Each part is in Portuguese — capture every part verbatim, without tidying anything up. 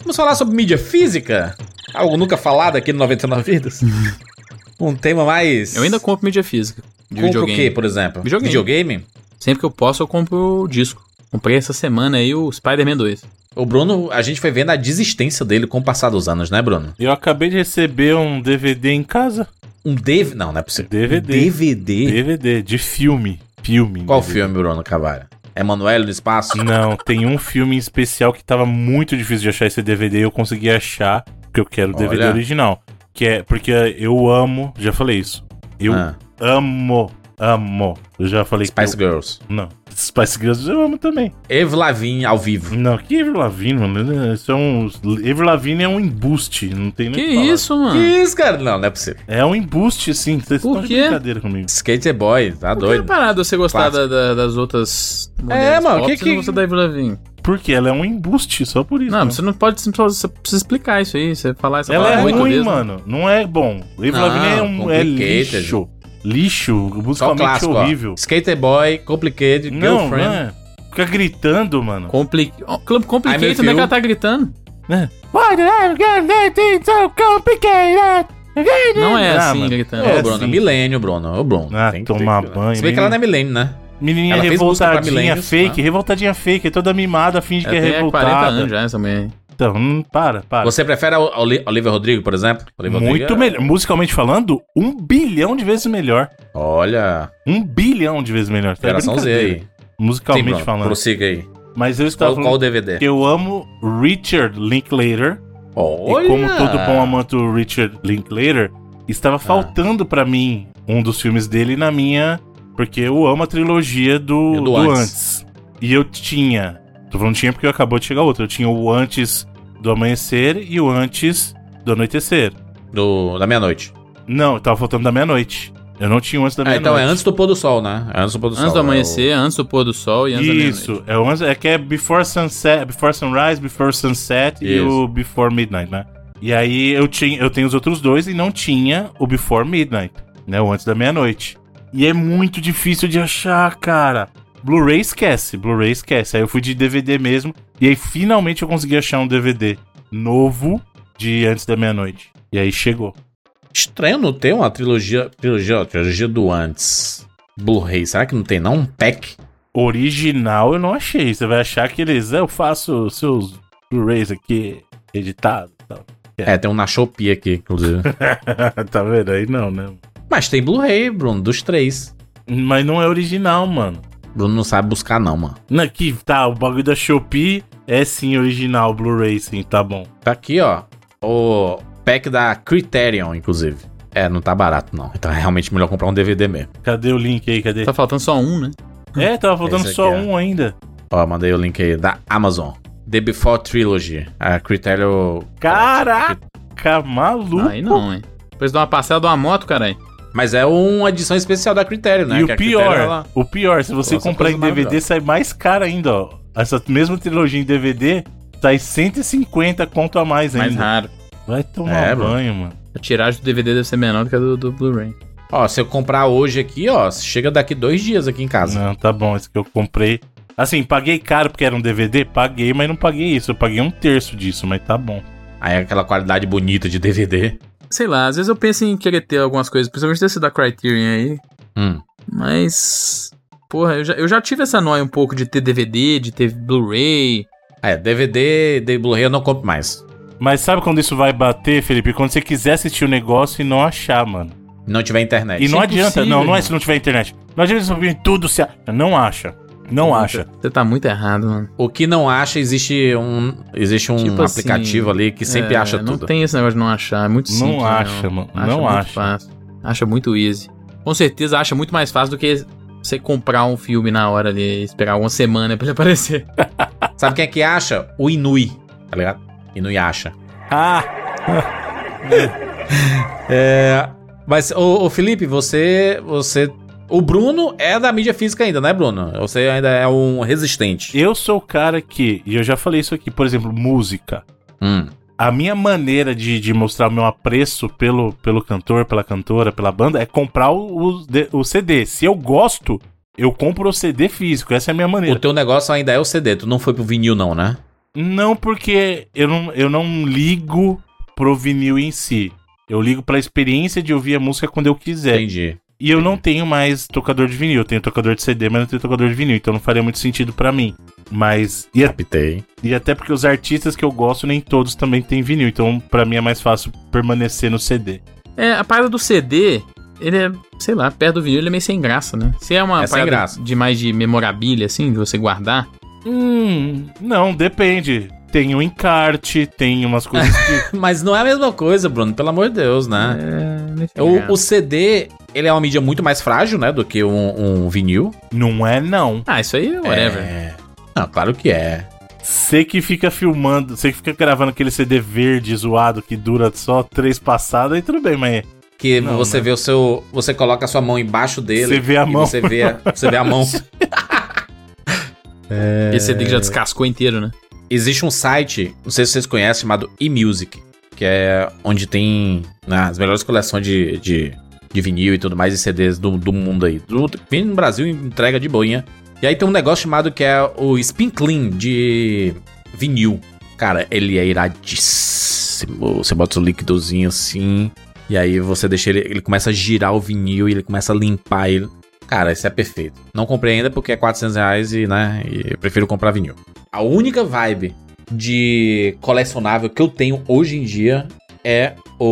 Vamos falar sobre mídia física? Algo nunca falado aqui no noventa e nove Vidas? Um tema mais... Eu ainda compro mídia física. De Compra videogame. o quê, por exemplo? Videogame. Videogame? Sempre que eu posso, eu compro o disco. Comprei essa semana aí o Spider-Man dois. O Bruno, a gente foi vendo a desistência dele com o passar dos anos, né, Bruno? Eu acabei de receber um D V D em casa. Um D V D? Não, não é possível. D V D. Um D V D? D V D, de filme. Filme. Qual D V D. filme, Bruno Cavalho? Emanuele no espaço? Não, tem um filme em especial que tava muito difícil de achar esse D V D e eu consegui achar, porque eu quero o D V D Olha. original. Que é porque eu amo, já falei isso. Eu Ah. amo, amo. Eu já falei Spice que eu, Girls. Não, Spice Girls eu amo também. Avril Lavigne ao vivo. Não, que Avril Lavigne, mano. Isso é um, Avril Lavigne é um embuste, não tem nem Que o falar. isso, mano? Que isso, cara? Não, não é possível. É um embuste, assim. Vocês Por estão de quê? brincadeira comigo. Skater Boy, tá Por que doido. não parar de você gostar Clássico. da- da- das outras É, mano, pop, que você não que- gosta da Avril Lavigne? Porque ela é um embuste, só por isso. Não, né? você não pode... Você precisa explicar isso aí. Você falar essa Ela é palavra oito ruim, vezes, né? mano. Não é bom. Avril Não, Lavigne é, um, é complicated. lixo. Lixo, Só o musicalmente clássico, horrível. ó. Skater Boy, Complicated, Não, Girlfriend. não é. Fica gritando, mano. Compli... Oh, Club I'm Complicated, with como é que you. ela tá gritando? Né? Why did I get that so complicated? Não é Ah, assim mano. gritando. Ô, É Bruno, assim. milênio, Bruno. Ô, Bruno. Ah, tem que tomar ter que- banho, Se bem que ela não é menino. milênio, né? Menininha Ela fez música pra revoltadinha, milênios, fake, né? revoltadinha fake, é toda mimada, finge que Ela é tem revoltada. quarenta anos já, essa mulher. Então, hum, para, para. Você prefere a Oli- Olivia Rodrigo, por exemplo? Olivia Muito Rodrigo é- melhor. Musicalmente falando, um bilhão de vezes melhor. Olha, Um bilhão de vezes melhor. Tá geração Z brincadeira. aí. Sim, Musicalmente Bruno, falando. prossiga aí. Mas eu estava Qual, qual o falando D V D? que eu amo Richard Linklater. Olha! E como todo bom amante do Richard Linklater, estava faltando pra mim um dos filmes dele na minha... Porque eu amo a trilogia do, E do do Antes. antes. E eu tinha... Tô falando tinha porque acabou de chegar outro. Eu tinha o Antes do Amanhecer e o Antes do Anoitecer. Do, da meia-noite. Não, tava faltando da meia-noite. Eu não tinha o Antes da Ah, meia-noite. então é antes do pôr do sol, né? É antes do pôr do sol. Antes do é o- amanhecer, antes do pôr do sol e antes da meia-noite. Isso, é, o antes, é que é Before Sunset, Before Sunrise, Before Sunset e Isso. o Before Midnight, né? E aí eu, tinha, eu tenho os outros dois e não tinha o Before Midnight, né? O Antes da Meia-Noite. E é muito difícil de achar, cara. Blu-ray esquece, Blu-ray esquece. Aí eu fui de D V D mesmo e aí finalmente eu consegui achar um D V D novo de Antes da Meia-Noite. E aí chegou. Estranho não ter uma trilogia, trilogia, ó, trilogia do antes. Blu-ray, será que não tem não? Um pack? Original eu não achei. Você vai achar que eles... Eu faço seus Blu-rays aqui editados e tal. É, tem um na Shopee aqui, inclusive. Tá vendo? Aí não, né? Mas tem Blu-ray, Bruno, dos três. Mas não é original, mano. Bruno não sabe buscar não, mano. Não, que tá, o bagulho da Shopee é sim original, Blu-ray, sim, tá bom. Tá aqui, ó. O pack da Criterion, inclusive. É, não tá barato, não. Então é realmente melhor comprar um D V D mesmo. Cadê o link aí? Cadê? Tá faltando só um, né? É, tava faltando Esse só aqui, ó. um ainda. Ó, mandei o link aí da Amazon. The Before Trilogy. A Criterion... Caraca, maluco. Aí não, hein? Depois de uma parcela de uma moto, caralho. Mas é uma edição especial da Criterion, né? E Que o a Criterion, pior, ela- o pior, se você Nossa, comprar coisa em D V D, maravilhosa. sai mais caro ainda, ó. Essa mesma trilogia em D V D sai cento e cinquenta conto a mais ainda. Mais raro. Vai tomar É, mano. banho, mano. A tiragem do D V D deve ser menor do que a do, do Blu-ray. Ó, se eu comprar hoje aqui, ó, chega daqui dois dias aqui em casa. Não, tá bom, esse que eu comprei. Assim, paguei caro porque era um D V D? Paguei, mas não paguei isso. Eu paguei um terço disso, mas tá bom. Aí aquela qualidade bonita de D V D. Sei lá, às vezes eu penso em querer ter algumas coisas, principalmente desse da Criterion aí. Hum. Mas. Porra, eu já, eu já tive essa noia um pouco de ter D V D, de ter Blu-ray. É, D V D de Blu-ray eu não compro mais. Mas sabe quando isso vai bater, Felipe? Quando você quiser assistir o negócio e não achar, mano. Não tiver internet. E não é adianta, impossível, não, não é irmão. se não tiver internet. Não adianta você ouvir tudo, se acha. Não acha. Não acha. Você tá muito errado, mano. O que não acha, existe um, existe um Tipo assim, aplicativo ali que sempre É, acha não tudo. tem esse negócio de não achar, é muito Não simples. acha, mano, Acha não muito acha. fácil. Acha muito easy. Com certeza acha muito mais fácil do que você comprar um filme na hora ali, esperar uma semana pra ele aparecer. Sabe quem é que acha? O Inui, tá ligado? Inui acha. Ah! É, mas, ô, ô Felipe, você, você... O Bruno é da mídia física ainda, né, Bruno? Você ainda é um resistente. Eu sou o cara que, e eu já falei isso aqui, por exemplo, música. Hum. A minha maneira de, de mostrar o meu apreço pelo, pelo cantor, pela cantora, pela banda, é comprar o, o, o C D. Se eu gosto, eu compro o C D físico. Essa é a minha O maneira. teu negócio ainda é o C D, tu não foi pro vinil não, né? Não, porque eu não, eu não ligo pro vinil em si. Eu ligo pra experiência de ouvir a música quando eu quiser. Entendi. E eu não tenho mais tocador de vinil. Eu tenho tocador de C D, mas não tenho tocador de vinil. Então não faria muito sentido pra mim. Mas... E, a, e até porque os artistas que eu gosto, nem todos também têm vinil. Então pra mim é mais fácil permanecer no C D. É, a parada do C D, ele é, sei lá, perto do vinil ele é meio sem graça, né? Se é uma é parada de mais de memorabilia, assim, de você guardar... Hum, não, depende. Tem um encarte, tem umas coisas que... Mas não é a mesma coisa, Bruno, pelo amor de Deus, né? É, o, o C D, ele é uma mídia muito mais frágil, né, do que um, um vinil. Não é, não. Ah, isso aí, whatever. É... Não, claro que é. Você que fica filmando, você que fica gravando aquele C D verde zoado que dura só três passadas, aí tudo bem, mas... Que não, você né? vê o seu... Você coloca a sua mão embaixo dele. Você vê a mão. Você vê a, você vê a mão. É... Esse C D que já descascou inteiro, né? Existe um site, não sei se vocês conhecem, chamado eMusic, que é onde tem, né, as melhores coleções de, de, de vinil e tudo mais, e C Ds do, do mundo aí. Do, vem no Brasil e entrega de boinha. E aí tem um negócio chamado que é o Spin Clean de vinil. Cara, ele é iradíssimo. Você bota o líquidozinho assim, e aí você deixa ele, ele começa a girar o vinil e ele começa a limpar ele. Cara, isso é perfeito. Não comprei ainda porque é quatrocentos reais e, né, e eu prefiro comprar vinil. A única vibe de colecionável que eu tenho hoje em dia é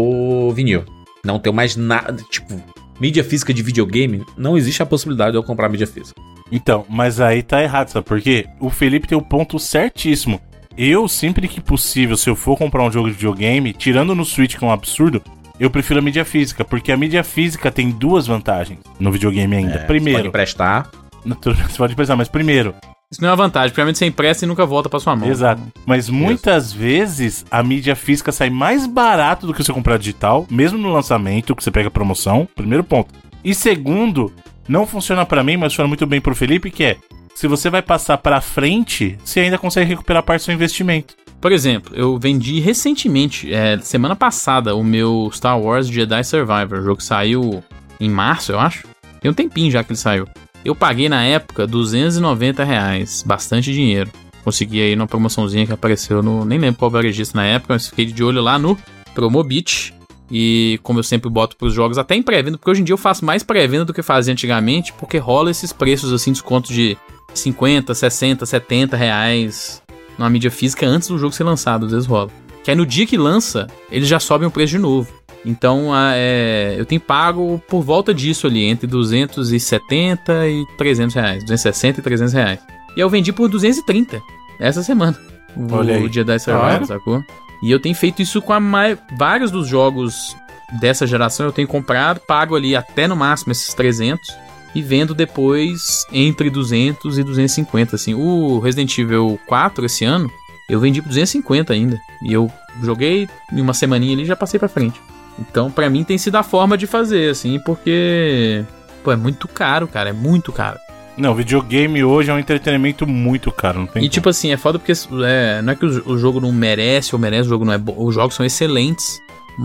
o vinil. Não tenho mais nada, tipo, mídia física de videogame, não existe a possibilidade de eu comprar mídia física. Então, mas aí tá errado, sabe por quê? O Felipe tem o ponto certíssimo. Eu, sempre que possível, se eu for comprar um jogo de videogame, tirando no Switch, que é um absurdo, eu prefiro a mídia física, porque a mídia física tem duas vantagens no videogame ainda. É, primeiro... Você pode emprestar. Você pode emprestar, mas primeiro... Isso não é uma vantagem, primeiramente você empresta e nunca volta pra sua mão. Exato. Mas muitas Isso. vezes a mídia física sai mais barato do que você comprar digital, mesmo no lançamento, que você pega promoção. Primeiro ponto. E segundo, não funciona pra mim, mas funciona muito bem pro Felipe, que é, se você vai passar pra frente, você ainda consegue recuperar parte do seu investimento. Por exemplo, eu vendi recentemente, é, semana passada, o meu Star Wars Jedi Survivor, o jogo que saiu em março, eu acho. Tem um tempinho já que ele saiu. Eu paguei na época duzentos e noventa reais, bastante dinheiro. Consegui aí numa promoçãozinha que apareceu no... Nem lembro qual varejista na época, mas fiquei de olho lá no Promobit. E como eu sempre boto pros jogos, até em pré-venda, porque hoje em dia eu faço mais pré-venda do que fazia antigamente, porque rola esses preços assim, desconto de cinquenta, sessenta, setenta reais numa mídia física antes do jogo ser lançado, às vezes rola. Que aí no dia que lança, eles já sobem o preço de novo. Então, é, eu tenho pago por volta disso ali, entre duzentos e setenta e trezentos reais. duzentos e sessenta e trezentos reais. E eu vendi por duzentos e trinta essa semana. Olha o, o dia da Survivor, sacou? E eu tenho feito isso com a mai... vários dos jogos dessa geração. Eu tenho comprado, pago ali até no máximo esses trezentos e vendo depois entre duzentos e duzentos e cinquenta, assim. O Resident Evil quatro esse ano, eu vendi por duzentos e cinquenta ainda. E eu joguei em uma semaninha ali e já passei pra frente. Então, pra mim, tem sido a forma de fazer, assim, porque... Pô, é muito caro, cara, é muito caro. Não, videogame hoje é um entretenimento muito caro, não tem E como. tipo assim, é foda porque é, não é que o, o jogo não merece ou merece, o jogo não é bom. Os jogos são excelentes,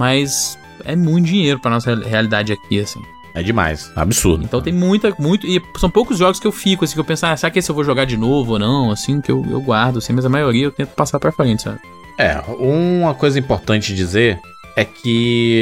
mas é muito dinheiro pra nossa realidade aqui, assim. É demais, absurdo. Então tem muita, muito... E são poucos jogos que eu fico, assim, que eu penso, ah, será que esse eu vou jogar de novo ou não? Assim, que eu, eu guardo, assim, mas a maioria eu tento passar pra frente, sabe? É, uma coisa importante dizer... é que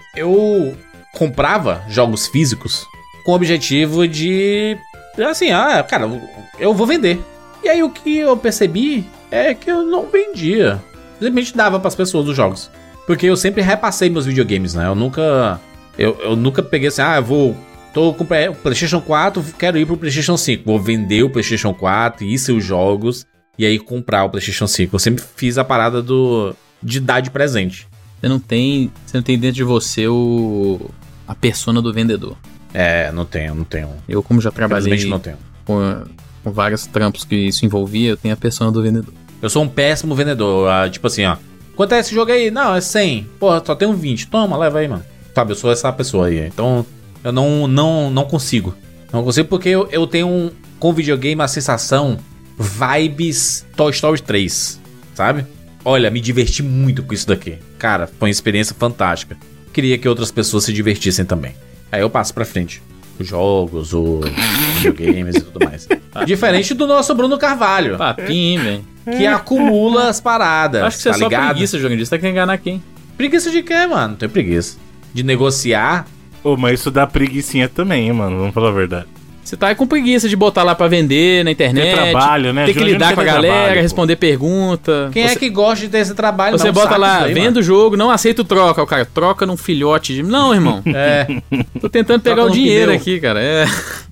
eu comprava jogos físicos com o objetivo de, assim, ah, cara, eu vou vender. E aí o que eu percebi é que eu não vendia. Simplesmente dava pras pessoas os jogos. Porque eu sempre repassei meus videogames, né? Eu nunca, eu, eu nunca peguei assim, ah, eu vou, tô com o PlayStation quatro, quero ir pro PlayStation cinco. Vou vender o PlayStation quatro e seus jogos e aí comprar o PlayStation cinco. Eu sempre fiz a parada do, de dar de presente. Você não tem, você não tem dentro de você o a persona do vendedor. É, não tenho, não tenho. Eu, como já trabalhei não tenho. Com, com vários trampos que isso envolvia, eu tenho a persona do vendedor. Eu sou um péssimo vendedor. Ah, tipo assim, ó. Quanto é esse jogo aí? Não, é cem. Porra, só tem um vinte. Toma, leva aí, mano. Sabe, eu sou essa pessoa aí. Então, eu não, não, não consigo. Não consigo porque eu, eu tenho um, com videogame a sensação vibes Toy Story três, sabe? Olha, me diverti muito com isso daqui. Cara, foi uma experiência fantástica. Queria que outras pessoas se divertissem também. Aí eu passo pra frente. jogos, os videogames e tudo mais. Diferente do nosso Bruno Carvalho. Papinho, velho. Que acumula as paradas. Acho que você tá é só ligado? preguiça jogando disso. Tá querendo enganar quem? Preguiça de quê, mano? Não tenho preguiça. De negociar. Pô, mas isso dá preguicinha também, hein, mano. Vamos falar a verdade. Você tá aí com preguiça de botar lá pra vender na internet. Tem trabalho, né? Ter que Jogo lidar não com a tem galera, trabalho, responder pergunta. Quem você, é que gosta de ter esse trabalho? Você não, bota saco lá, aí, vendo o jogo, não aceita o troca. O cara troca num filhote de... Não, irmão. É. Tô tentando pegar Troca o no dinheiro pneu. aqui, cara. É.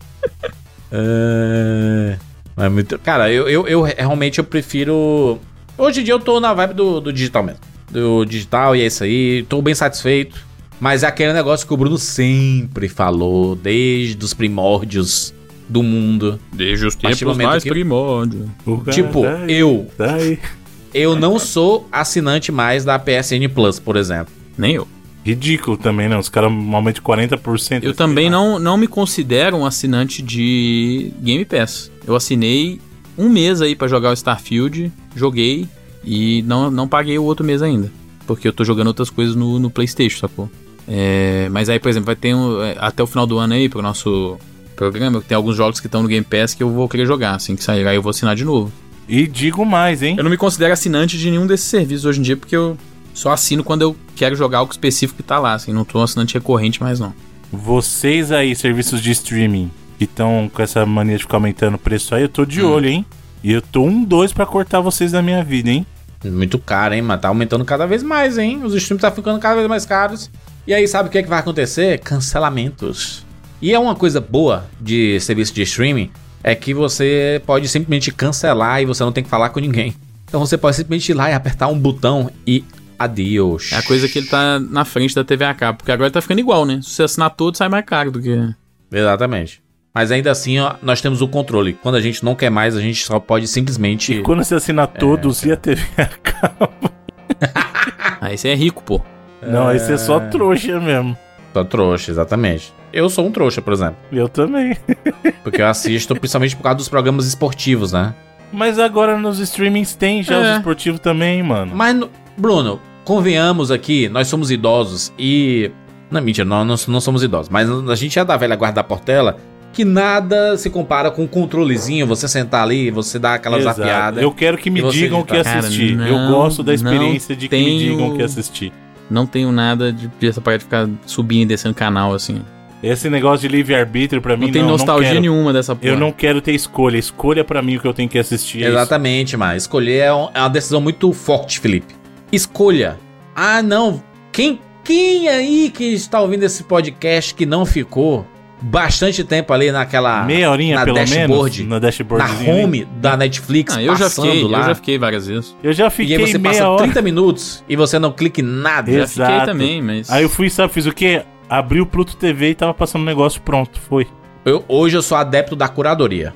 É... é muito... Cara, eu, eu, eu realmente eu prefiro... Hoje em dia eu tô na vibe do, do digital mesmo. Do digital e é isso aí. Tô bem satisfeito. Mas é aquele negócio que o Bruno sempre falou, desde os primórdios do mundo. Desde os Partir do tempos momento mais que- primórdios. Tipo, Daí, eu... daí. Eu não sou assinante mais da P S N Plus, por exemplo. Nem eu. Ridículo também, né? Os caras aumentam de quarenta por cento. Eu também não, não me considero um assinante de Game Pass. Eu assinei um mês aí pra jogar o Starfield, joguei e não, não paguei o outro mês ainda. Porque eu tô jogando outras coisas no, no PlayStation, sacou? É, mas aí, por exemplo, vai ter um, é, até o final do ano aí, pro nosso programa, tem alguns jogos que estão no Game Pass que eu vou querer jogar, assim que sair, aí eu vou assinar de novo. E digo mais, hein? Eu não me considero assinante de nenhum desses serviços hoje em dia, porque eu só assino quando eu quero jogar algo específico que tá lá, assim, não tô assinante recorrente mais não. Vocês aí, serviços de streaming, que estão com essa mania de ficar aumentando o preço aí, eu tô de Hum. olho, hein? E eu tô um dois pra cortar vocês da minha vida, hein? Muito caro, hein, mano? Tá aumentando cada vez mais, hein? Os streams tá ficando cada vez mais caros. E aí, sabe o que é que vai acontecer? Cancelamentos. E é uma coisa boa de serviço de streaming, é que você pode simplesmente cancelar e você não tem que falar com ninguém. Então você pode simplesmente ir lá e apertar um botão e adeus. É a coisa que ele tá na frente da T V a cabo, porque agora tá ficando igual, né? Se você assinar todo, sai mais caro do que... Exatamente. Mas ainda assim, ó, nós temos o controle. Quando a gente não quer mais, a gente só pode simplesmente... E quando você assinar todos e a T V a cabo... Aí você é rico, pô. Não, aí você é só trouxa mesmo. Só trouxa, exatamente. Eu sou um trouxa, por exemplo. Eu também. Porque eu assisto principalmente por causa dos programas esportivos, né? Mas agora nos streamings tem já É. os esportivos também, mano. Mas, no- Bruno, convenhamos aqui, nós somos idosos e... Não, mentira, nós não, não somos idosos. Mas a gente é da velha guarda da Portela, que nada se compara com um controlezinho, você sentar ali, você dar aquela Exato. zapiada. Eu quero que me E você digam o que digitar. assistir. Cara, eu não- gosto da experiência não de que me tenho- digam o que assistir. Não tenho nada de, de essa parte de ficar subindo e descendo canal, assim. Esse negócio de livre-arbítrio pra mim Não tem não, nostalgia não quero. nenhuma dessa porra. Eu não quero ter escolha. Escolha pra mim o que eu tenho que assistir. é isso. Exatamente, mas escolher é um- é uma decisão muito forte, Felipe. Escolha. Ah, não. Quem, quem aí que está ouvindo esse podcast que não ficou bastante tempo ali naquela... Meia horinha na pelo dashboard, menos. Na dashboard. na home da Netflix, Ah, eu já passando fiquei, lá. eu já fiquei várias vezes. Eu já E aí fiquei você meia passa hora. trinta minutos e você não clica em nada. Já Exato. fiquei também, mas... Aí eu fui, sabe, fiz o quê? Abri o Pluto T V e tava passando um negócio pronto. Foi. Eu- hoje eu sou adepto da curadoria.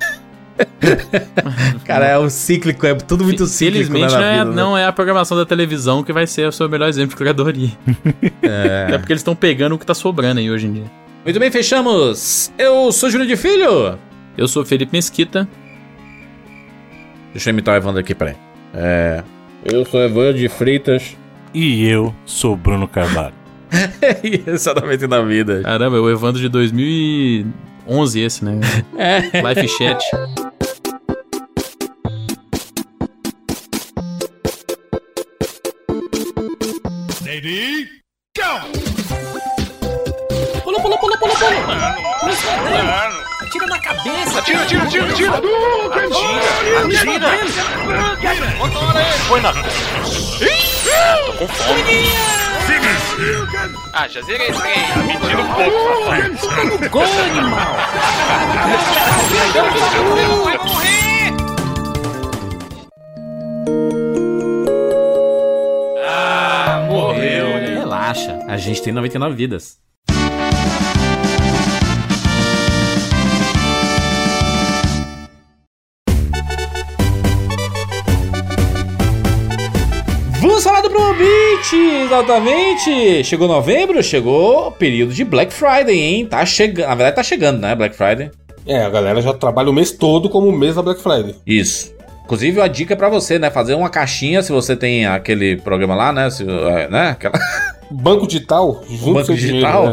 Cara, é o cíclico, é tudo muito cíclico, né, Felizmente na não, é, vida, né? não é a programação da televisão que vai ser o seu melhor exemplo de curadoria. É. É porque eles estão pegando o que tá sobrando aí hoje em dia. Muito bem, fechamos. Eu sou Júlio de Filho. Eu sou Felipe Mesquita. Deixa eu imitar o Evandro aqui, peraí. É... Eu sou Evandro de Freitas. E eu sou Bruno Carvalho. Exatamente na vida. Caramba, é o Evandro de dois mil e onze esse, né? É. Life Chat. Pula, pula, pula, pula, pula. Atira na cabeça. Atira, atira, atira, atira. Atira, atira. Motora ele. Põe na... Tô com fome. Ah, já zerei esse trem. Mentira um pouco, rapaz. Tá no gol, animal. Vai morrer. Ah, morreu. Relaxa, a gente tem noventa e nove vidas. Vamos falar do Promobit, exatamente. Chegou novembro, chegou o período de Black Friday, hein? Tá chegando, na verdade tá chegando, né, Black Friday. É, a galera já trabalha o mês todo como o mês da Black Friday. Isso. Inclusive, a dica é pra você, né? Fazer uma caixinha, se você tem aquele programa lá, né? Se, é, né? Aquela... Banco digital, junto Banco seu digital? dinheiro, né?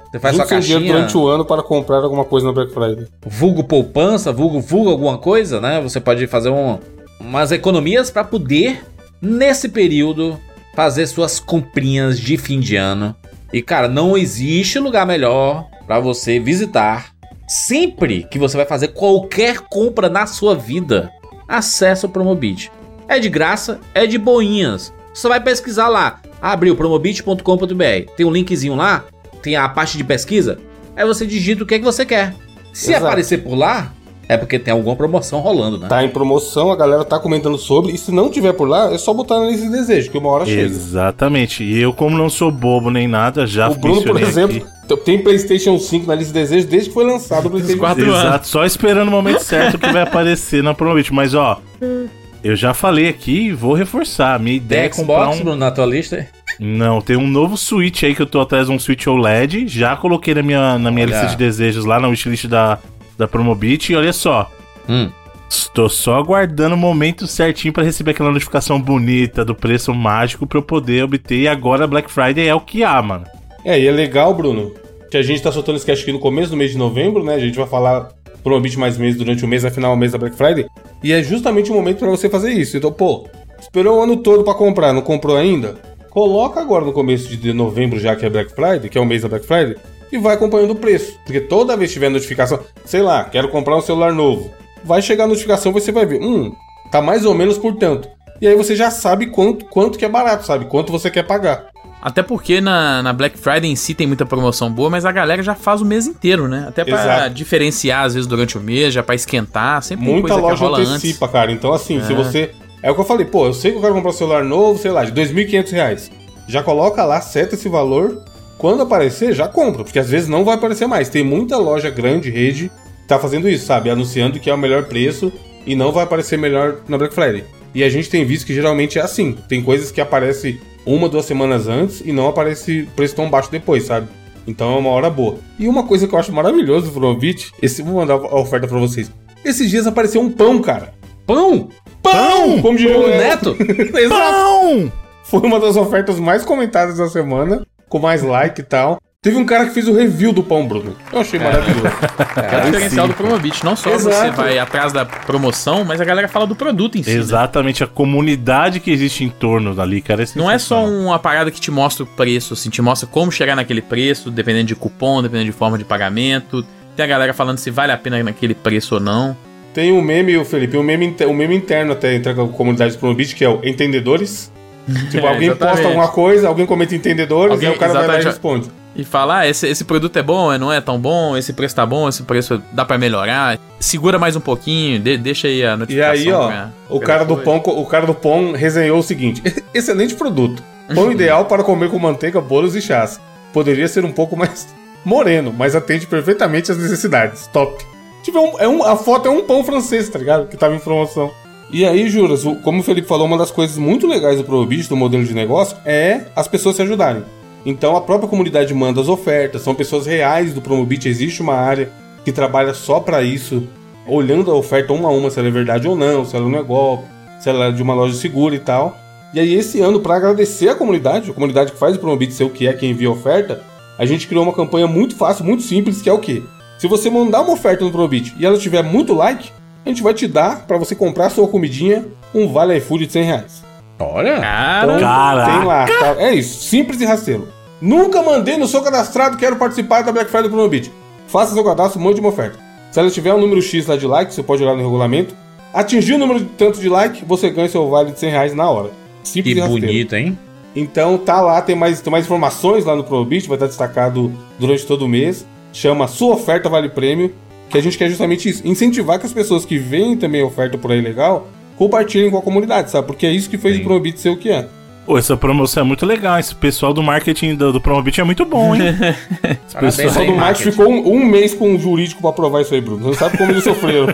Você faz Junte sua seu dinheiro caixinha... durante o ano para comprar alguma coisa na Black Friday. Vulgo poupança, vulgo, vulgo alguma coisa, né? Você pode fazer um, umas economias para poder, nesse período, fazer suas comprinhas de fim de ano. E, cara, não existe lugar melhor para você visitar. Sempre que você vai fazer qualquer compra na sua vida, acesse o Promobit. É de graça, é de boinhas. Você vai pesquisar lá, abriu promobit ponto com ponto b r. Tem um linkzinho lá, tem a parte de pesquisa. Aí você digita o que é que você quer. Se Exato. aparecer por lá, é porque tem alguma promoção rolando, né? Tá em promoção, a galera tá comentando sobre. E se não tiver por lá, é só botar na lista de desejo, que uma hora chega. Exatamente. E eu, como não sou bobo nem nada, já O Bruno, por mencionei exemplo, aqui. tem PlayStation cinco na lista de desejo desde que foi lançado o PlayStation quatro cinco. anos. Exato, só esperando o momento certo que vai aparecer na Promobit. Mas, ó, eu já falei aqui e vou reforçar. A minha ideia é Tem comprar Xbox, um... Bruno, na tua lista? Não, tem um novo Switch aí que eu tô atrás de um Switch O L E D. Já coloquei na minha, na minha Olha. lista de desejos lá na wishlist da, da Promobit. E olha só, Hum. estou só aguardando o momento certinho pra receber aquela notificação bonita do preço mágico pra eu poder obter. E agora Black Friday é o que há, mano. É, e é legal, Bruno, que a gente tá soltando esse cast aqui no começo do mês de novembro, né? A gente vai falar Promobit mais meses durante o mês, afinal é o mês da Black Friday. E é justamente o momento pra você fazer isso. Então, pô, esperou o ano todo pra comprar, não comprou ainda? Coloca agora no começo de novembro, já que é Black Friday, que é o mês da Black Friday, e vai acompanhando o preço. Porque toda vez que tiver notificação, sei lá, quero comprar um celular novo, vai chegar a notificação, você vai ver, hum, tá mais ou menos por tanto. E aí você já sabe quanto, quanto que é barato, sabe? Quanto você quer pagar. Até porque na, na Black Friday em si tem muita promoção boa, mas a galera já faz o mês inteiro, né? Até pra Exato. diferenciar, às vezes, durante o mês, já pra esquentar, sempre tem Muita coisa que loja rola antecipa, antes. cara. Então, assim, se você... É o que eu falei, pô, eu sei que eu quero comprar um celular novo, sei lá, de dois mil e quinhentos reais. Já coloca lá, seta esse valor. Quando aparecer, já compra, porque às vezes não vai aparecer mais. Tem muita loja grande, rede, que tá fazendo isso, sabe? Anunciando que é o melhor preço e não vai aparecer melhor na Black Friday. E a gente tem visto que geralmente é assim. Tem coisas que aparecem uma, duas semanas antes e não aparece preço tão baixo depois, sabe? Então é uma hora boa. E uma coisa que eu acho maravilhosa do Promobit, esse, vou mandar a oferta pra vocês. Esses dias apareceu um pão, cara. Pão? Pão! Como diria Pão o Neto? Exato. Pão! Foi uma das ofertas mais comentadas da semana, com mais like e tal. Teve um cara que fez o review do pão, Bruno. Eu achei maravilhoso. Que é o diferencial do Promobit. Não só Exato. você vai atrás da promoção, mas a galera fala do produto em si. né? Exatamente, a comunidade que existe em torno dali, cara. Não é só uma parada que te mostra o preço, assim, te mostra como chegar naquele preço, dependendo de cupom, dependendo de forma de pagamento. Tem a galera falando se vale a pena naquele preço ou não. Tem um meme, Felipe, um meme, um meme interno até entre a comunidade do Promobit, que é o Entendedores. Tipo, É, alguém exatamente. posta alguma coisa, alguém comenta Entendedores, Alguém- aí o cara vai lá e exatamente. responde. E falar, ah, esse, esse produto é bom, não é tão bom, esse preço tá bom, esse preço dá pra melhorar. Segura mais um pouquinho, de- deixa aí a E notificação. aí, ó, pra- o pra cara, do depois. pão, o cara do pão resenhou o seguinte: excelente produto. Pão ideal para comer com manteiga, bolos e chás. Poderia ser um pouco mais moreno, mas atende perfeitamente às necessidades. Top. Tipo, é um, é um- a foto é um pão francês, tá ligado? Que tava em promoção. E aí, Juras, o- como o Felipe falou, uma das coisas muito legais do Promobit, do modelo de negócio, é as pessoas se ajudarem. Então a própria comunidade manda as ofertas, são pessoas reais do Promobit, existe uma área que trabalha só pra isso, olhando a oferta uma a uma, se ela é verdade ou não, se ela não é golpe, se ela é de uma loja segura e tal. E aí esse ano, pra agradecer a comunidade, a comunidade que faz o Promobit ser o que é, quem envia a oferta, a gente criou uma campanha muito fácil, muito simples, que é o quê? Se você mandar uma oferta no Promobit e ela tiver muito like, a gente vai te dar, pra você comprar a sua comidinha, um vale iFood de cem reais. Olha. Cara, Então, Caraca! tem lá, tá? É isso, simples e rasteiro. Nunca mandei, não sou cadastrado, quero participar da Black Friday do Promobit. Faça seu cadastro, mande uma oferta. Se ela tiver um número X lá de like, você pode olhar no regulamento. Atingir o número de tanto de like, você ganha seu vale de cem reais na hora. Simples Que e rasteiro. bonito, hein? Então tá lá, tem mais, tem mais informações lá no Promobit, vai estar destacado durante todo o mês. Chama Sua Oferta Vale Prêmio, que a gente quer justamente isso, incentivar que as pessoas que veem também a oferta por aí legal, compartilhem com a comunidade, sabe? Porque é isso que fez Sim. o Promobit ser o que é. Pô, essa promoção é muito legal. Esse pessoal do marketing do, do Promobit é muito bom, hein? Esse Parabéns O pessoal aí, do marketing ficou um, um mês com um jurídico pra aprovar isso aí, Bruno. Você não sabe como eles sofreram.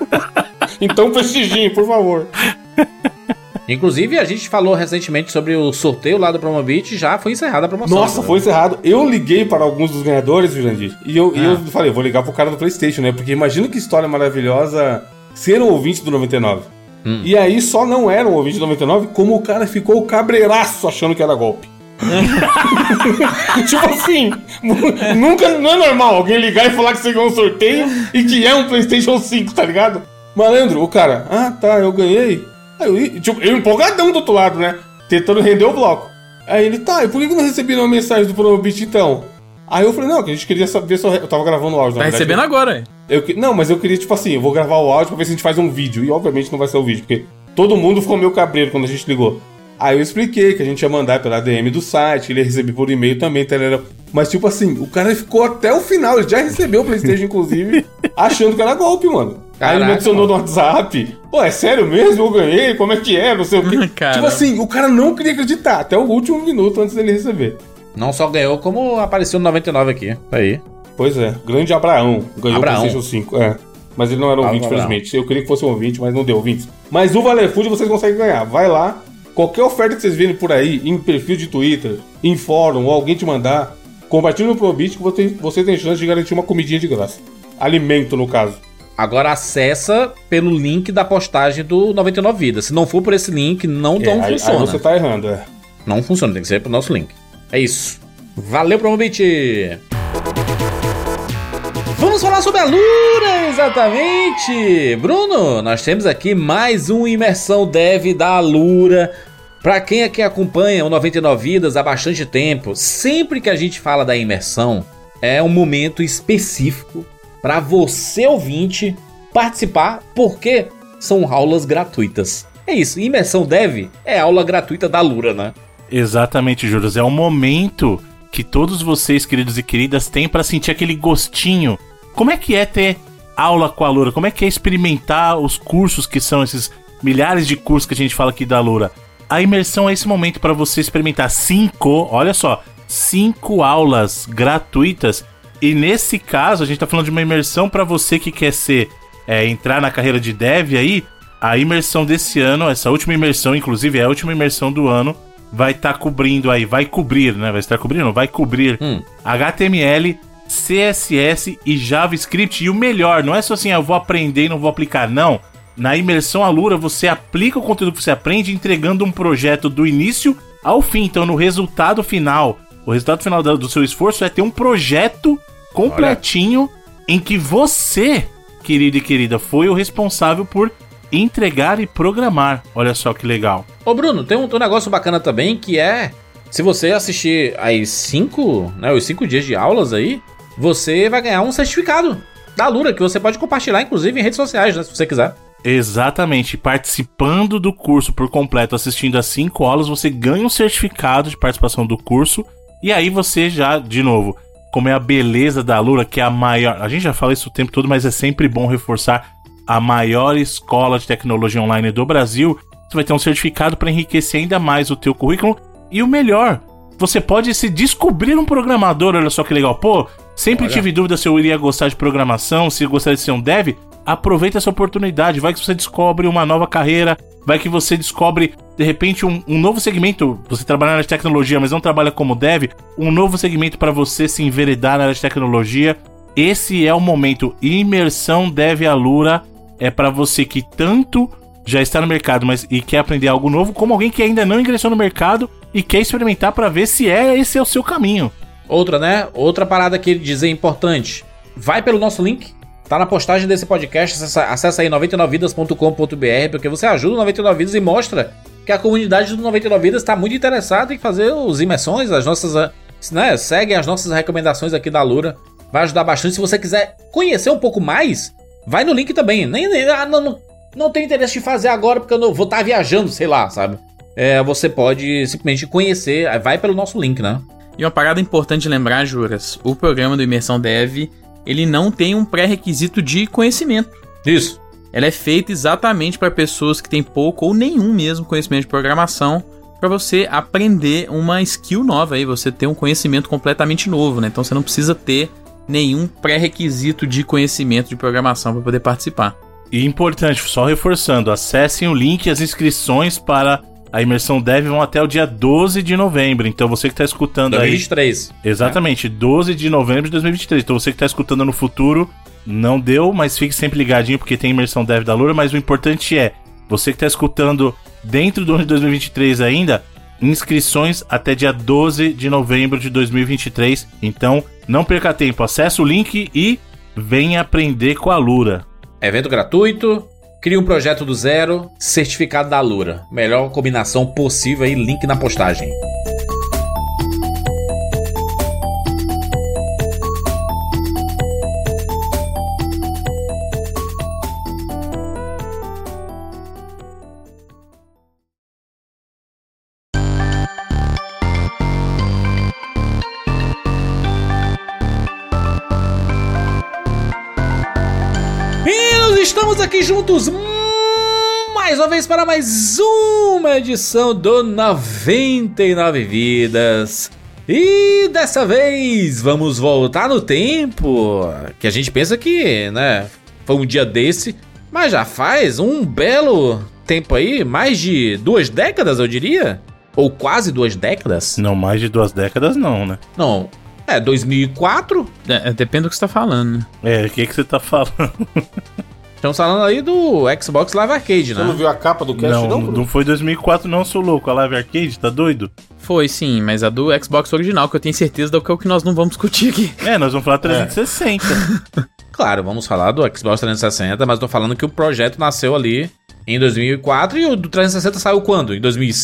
Então prestigiem, por favor. Inclusive, a gente falou recentemente sobre o sorteio lá do Promobit, já foi encerrada a promoção. Nossa, foi encerrado. Eu liguei para alguns dos ganhadores, Jurandir, e eu, e eu Ah. falei, vou ligar pro cara do PlayStation, né? Porque imagina que história maravilhosa ser um ouvinte do noventa e nove. Hum. E aí só não era um ouvinte do noventa e nove, como o cara ficou cabreiraço achando que era golpe. Tipo assim, nunca, não é normal alguém ligar e falar que você ganhou um sorteio e que é um PlayStation cinco, tá ligado? Malandro, o cara, ah tá, eu ganhei. Aí eu, tipo, eu empolgadão do outro lado, né? Tentando render o bloco. Aí ele, tá, e por que que não recebi uma mensagem do Promobit então? Aí eu falei, não, que a gente queria saber se eu, eu tava gravando o áudio. Tá recebendo eu, agora, hein? Eu, não, mas eu queria, tipo assim, eu vou gravar o áudio pra ver se a gente faz um vídeo. E obviamente não vai ser o vídeo, porque todo mundo ficou meio cabreiro quando a gente ligou. Aí eu expliquei que a gente ia mandar pela D M do site, ele ia receber por e-mail também, tá? Mas tipo assim, o cara ficou até o final, ele já recebeu o PlayStation, inclusive, achando que era golpe, mano. Caraca, aí ele me adicionou no WhatsApp. Pô, é sério mesmo? Eu ganhei? Como é que é? Não sei o quê. Tipo assim, o cara não queria acreditar, até o último minuto antes dele receber. Não só ganhou, como apareceu no noventa e nove aqui. Aí. Pois é, grande Abraão ganhou Abraão. o PlayStation cinco. É. Mas ele não era um ouvinte, infelizmente. Eu queria que fosse um ouvinte, mas não deu ouvinte. Mas o Valerfood vocês conseguem ganhar. Vai lá, qualquer oferta que vocês virem por aí, em perfil de Twitter, em fórum, ou alguém te mandar, compartilhe no Promobit que você, você tem chance de garantir uma comidinha de graça. Alimento, no caso. Agora acessa pelo link da postagem do noventa e nove Vidas. Se não for por esse link, não, É, não aí, funciona. aí você tá errando, é. Não funciona, tem que ser pro nosso link. É isso. Valeu, Promobit! Vamos falar sobre a Alura, exatamente! Bruno, nós temos aqui mais um Imersão Dev da Alura. Pra quem aqui acompanha o noventa e nove Vidas há bastante tempo, sempre que a gente fala da imersão, é um momento específico para você, ouvinte, participar, porque são aulas gratuitas. É isso, Imersão Dev é aula gratuita da Alura, né? Exatamente, Juras. É o momento que todos vocês, queridos e queridas, têm para sentir aquele gostinho. Como é que é ter aula com a Alura? Como é que é experimentar os cursos que são esses milhares de cursos que a gente fala aqui da Alura? A imersão é esse momento para você experimentar cinco, olha só, cinco aulas gratuitas. E nesse caso, a gente tá falando de uma imersão para você que quer ser, é, entrar na carreira de dev aí. A imersão desse ano, essa última imersão, inclusive é a última imersão do ano, vai estar tá cobrindo aí, vai cobrir, né? Vai estar cobrindo? Vai cobrir hum. H T M L, C S S e JavaScript. E o melhor, não é só assim, eu vou aprender e não vou aplicar, não. Na imersão Alura, você aplica o conteúdo que você aprende entregando um projeto do início ao fim. Então, no resultado final, o resultado final do seu esforço é ter um projeto completinho. Olha. Em que você, querido e querida, foi o responsável por entregar e programar. Olha só que legal. Ô Bruno, tem um, tem um negócio bacana também que é, se você assistir aí cinco, né, os cinco dias de aulas aí, você vai ganhar um certificado da Alura, que você pode compartilhar, inclusive, em redes sociais, né, se você quiser. Exatamente, participando do curso por completo, assistindo as cinco aulas, você ganha um certificado de participação do curso, e aí você já, de novo, como é a beleza da Alura, que é a maior, a gente já fala isso o tempo todo, mas é sempre bom reforçar, a maior escola de tecnologia online do Brasil, você vai ter um certificado para enriquecer ainda mais o teu currículo, e o melhor, você pode se descobrir um programador, olha só que legal, pô, sempre olha. Tive dúvida se eu iria gostar de programação, se eu gostaria de ser um dev. Aproveita essa oportunidade, vai que você descobre uma nova carreira, vai que você descobre, de repente, um, um novo segmento. Você trabalha na área de tecnologia, mas não trabalha como dev, um novo segmento para você se enveredar na área de tecnologia. Esse é o momento. Imersão Dev Alura é para você que tanto já está no mercado, mas e quer aprender algo novo, como alguém que ainda não ingressou no mercado e quer experimentar para ver se é esse é o seu caminho. Outra, né? Outra parada que ele dizer importante. Vai pelo nosso link. Tá na postagem desse podcast, acessa, acessa aí noventa e nove vidas ponto com ponto b r, porque você ajuda o noventa e nove Vidas e mostra que a comunidade do noventa e nove Vidas está muito interessada em fazer os imersões, as nossas, né, seguem as nossas recomendações aqui da Alura, vai ajudar bastante. Se você quiser conhecer um pouco mais, vai no link também. Nem, nem ah, não, não, não tem interesse de fazer agora porque eu não vou estar tá viajando, sei lá, sabe? É, você pode simplesmente conhecer, vai pelo nosso link, né? E uma parada importante de lembrar, Juras, o programa do Imersão Dev, ele não tem um pré-requisito de conhecimento. Isso. Ela é feita exatamente para pessoas que têm pouco ou nenhum mesmo conhecimento de programação, para você aprender uma skill nova aí, você ter um conhecimento completamente novo, né? Então você não precisa ter nenhum pré-requisito de conhecimento de programação para poder participar. E importante, só reforçando, acessem o link e as inscrições para a Imersão Dev vão até o dia doze de novembro. Então você que está escutando dois mil e vinte e três. Aí... Exatamente, é. doze de novembro de dois mil e vinte e três. Então você que está escutando no futuro, não deu, mas fique sempre ligadinho porque tem Imersão Dev da Alura. Mas o importante é, você que está escutando dentro do ano de dois mil e vinte e três ainda, inscrições até dia doze de novembro de dois mil e vinte e três. Então, não perca tempo. Acesse o link e venha aprender com a Alura. Evento gratuito, crie um projeto do zero, certificado da Alura. Melhor combinação possível aí, link na postagem. Estamos aqui juntos mais uma vez para mais uma edição do noventa e nove Vidas. E dessa vez vamos voltar no tempo, que a gente pensa que, né, foi um dia desse, mas já faz um belo tempo aí, mais de duas décadas eu diria, ou quase duas décadas. Não, mais de duas décadas não, né? Não, é dois mil e quatro. É, depende do que você tá falando, né? É, o que, que você tá falando? Estamos falando aí do Xbox Live Arcade, né? Você não viu a capa do cast, não? não, Não, Bruno? não foi dois mil e quatro não, seu louco. A Live Arcade, tá doido? Foi sim, mas a do Xbox original, que eu tenho certeza do que é o que nós não vamos discutir aqui. É, nós vamos falar trezentos e sessenta. Claro, vamos falar do Xbox trezentos e sessenta, mas tô falando que o projeto nasceu ali em dois mil e quatro e o do trezentos e sessenta saiu quando? Em dois mil e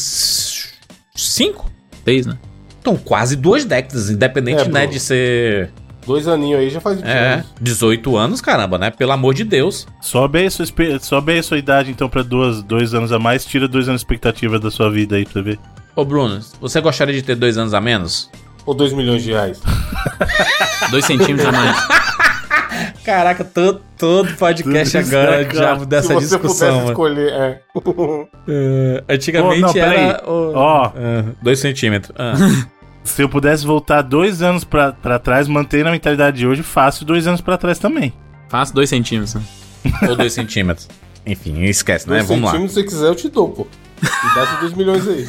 cinco? Fez, né? Então, quase duas décadas, independente, É, né, Bruno. de ser... Dois aninhos aí já faz vinte É, anos. dezoito anos, caramba, né? Pelo amor de Deus. Sobe aí, sua, espe- sobe aí a sua idade, então, pra duas, dois anos a mais. Tira dois anos de expectativa da sua vida aí pra você ver. Ô, Bruno, você gostaria de ter dois anos a menos? Ou dois milhões de reais. Dois centímetros a mais. Caraca, todo, todo podcast Tudo isso, agora né, é cara? diabo dessa Se você discussão, pudesse mano. escolher, é. É, antigamente Ô, não, peraí. era... o- Ó. é, dois centímetros. Ah. Se eu pudesse voltar dois anos pra, pra trás, manter na mentalidade de hoje, fácil dois anos pra trás também. Faço dois centímetros, né? Ou dois centímetros. Enfim, esquece, né? Dois Vamos lá. centímetros, se você quiser, eu te dou, pô. E dá esses dois milhões aí.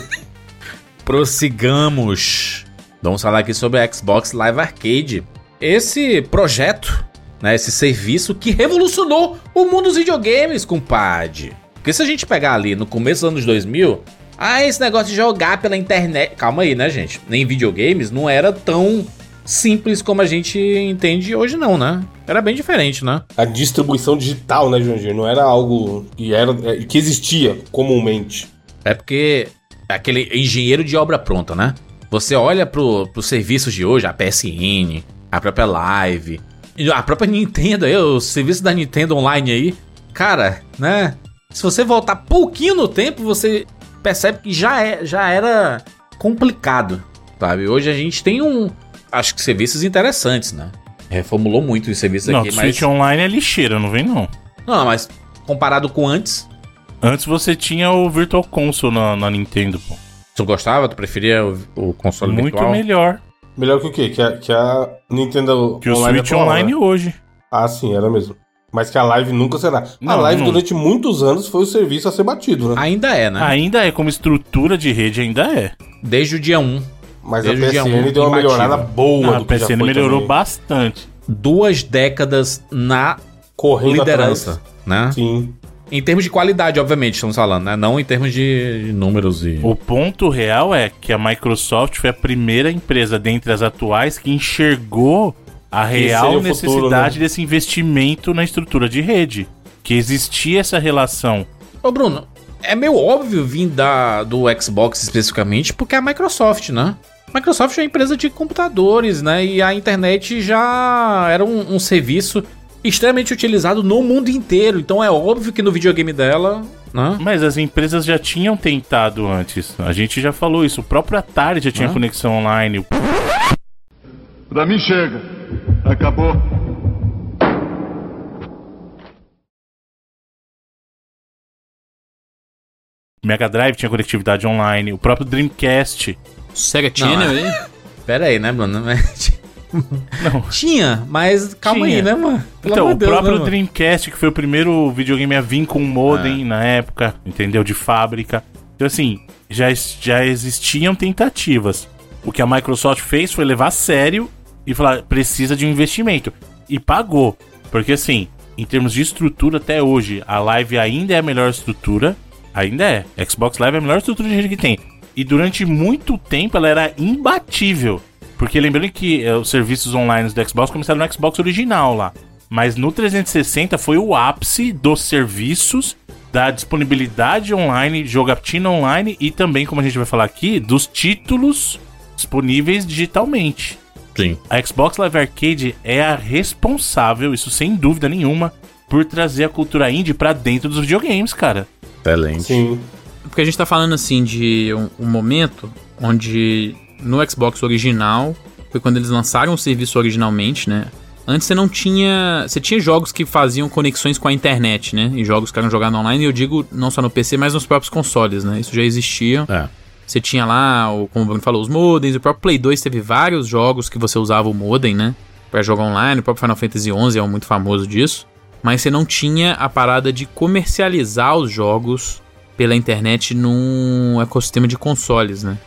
Prossigamos. Vamos falar aqui sobre a Xbox Live Arcade. Esse projeto, né, esse serviço que revolucionou o mundo dos videogames, compadre. Porque se a gente pegar ali no começo dos anos dois mil, ah, esse negócio de jogar pela internet... Calma aí, né, gente? Nem videogames não era tão simples como a gente entende hoje, não, né? Era bem diferente, né? A distribuição digital, né, Jandir? Não era algo que, era, é, que existia comumente. É porque aquele engenheiro de obra pronta, né? Você olha pro, pros serviços de hoje, a P S N, a própria Live, a própria Nintendo, aí, o serviço da Nintendo Online aí. Cara, né? Se você voltar pouquinho no tempo, você percebe que já, é, já era complicado, sabe? Hoje a gente tem um... Acho que serviços interessantes, né? Reformulou muito os serviços Não, aqui, o mas... Switch Online é lixeira, não vem não. Não, mas comparado com antes, Antes você tinha o Virtual Console na, na Nintendo, pô. tu gostava? Tu preferia o, o console Muito virtual? melhor Melhor que o quê? Que a, que a Nintendo que o Online Switch atual, Online né? hoje. Ah, sim, era mesmo. Mas que a Live nunca será. a Não, Live, não. durante muitos anos, foi o serviço a ser batido, né? Ainda é, né? Ainda é, como estrutura de rede, ainda é. Desde o dia um. Mas a Desde o dia P S N um, deu uma imbatível. melhorada boa a do que já P C N foi melhorou também. bastante. Duas décadas na Correndo liderança, atrás. né? Sim. Em termos de qualidade, obviamente, estamos falando, né? Não em termos de, de números e... O ponto real é que a Microsoft foi a primeira empresa dentre as atuais que enxergou a seria real o necessidade futuro, né? desse investimento na estrutura de rede. Que existia essa relação. Ô, Bruno, é meio óbvio vir da, do Xbox especificamente, porque é a Microsoft, né? A Microsoft é uma empresa de computadores, né? E a internet já era um, um serviço extremamente utilizado no mundo inteiro. Então é óbvio que no videogame dela, né? Mas as empresas já tinham tentado antes. A gente já falou isso. O próprio Atari já tinha Hã? conexão online. Pra mim chega. Acabou. O Mega Drive tinha conectividade online. O próprio Dreamcast. Sega Channel é. aí? Pera aí, né, Bruno? Não. Tinha, mas calma Tinha. aí, né, mano? Pelo Então, amor o de Deus, próprio né, mano? Dreamcast, que foi o primeiro videogame a vir com modem na época, entendeu? De fábrica. Então, assim, já, já existiam tentativas. O que a Microsoft fez foi levar a sério e falar, precisa de um investimento. E pagou. Porque, assim, em termos de estrutura, até hoje, a Live ainda é a melhor estrutura. Ainda é. Xbox Live é a melhor estrutura de rede que tem. e durante muito tempo ela era imbatível. Porque lembrando que é, os serviços online do Xbox começaram no Xbox original lá. Mas no trezentos e sessenta foi o ápice dos serviços, da disponibilidade online, jogatina online e também, como a gente vai falar aqui, dos títulos disponíveis digitalmente. Sim. A Xbox Live Arcade é a responsável, isso sem dúvida nenhuma, por trazer a cultura indie pra dentro dos videogames, cara. Excelente. Sim. Porque a gente tá falando, assim, de um, um momento onde no Xbox original, foi quando eles lançaram o serviço originalmente, né? Antes você não tinha... Você tinha jogos que faziam conexões com a internet, né? E jogos que eram jogados online, e eu digo não só no P C, mas nos próprios consoles, né? Isso já existia. É. Você tinha lá, o, como o Bruno falou, os modems. O próprio Play dois teve vários jogos que você usava o modem, né? Pra jogar online. O próprio Final Fantasy onze é um muito famoso disso. Mas você não tinha a parada de comercializar os jogos pela internet num ecossistema de consoles, né?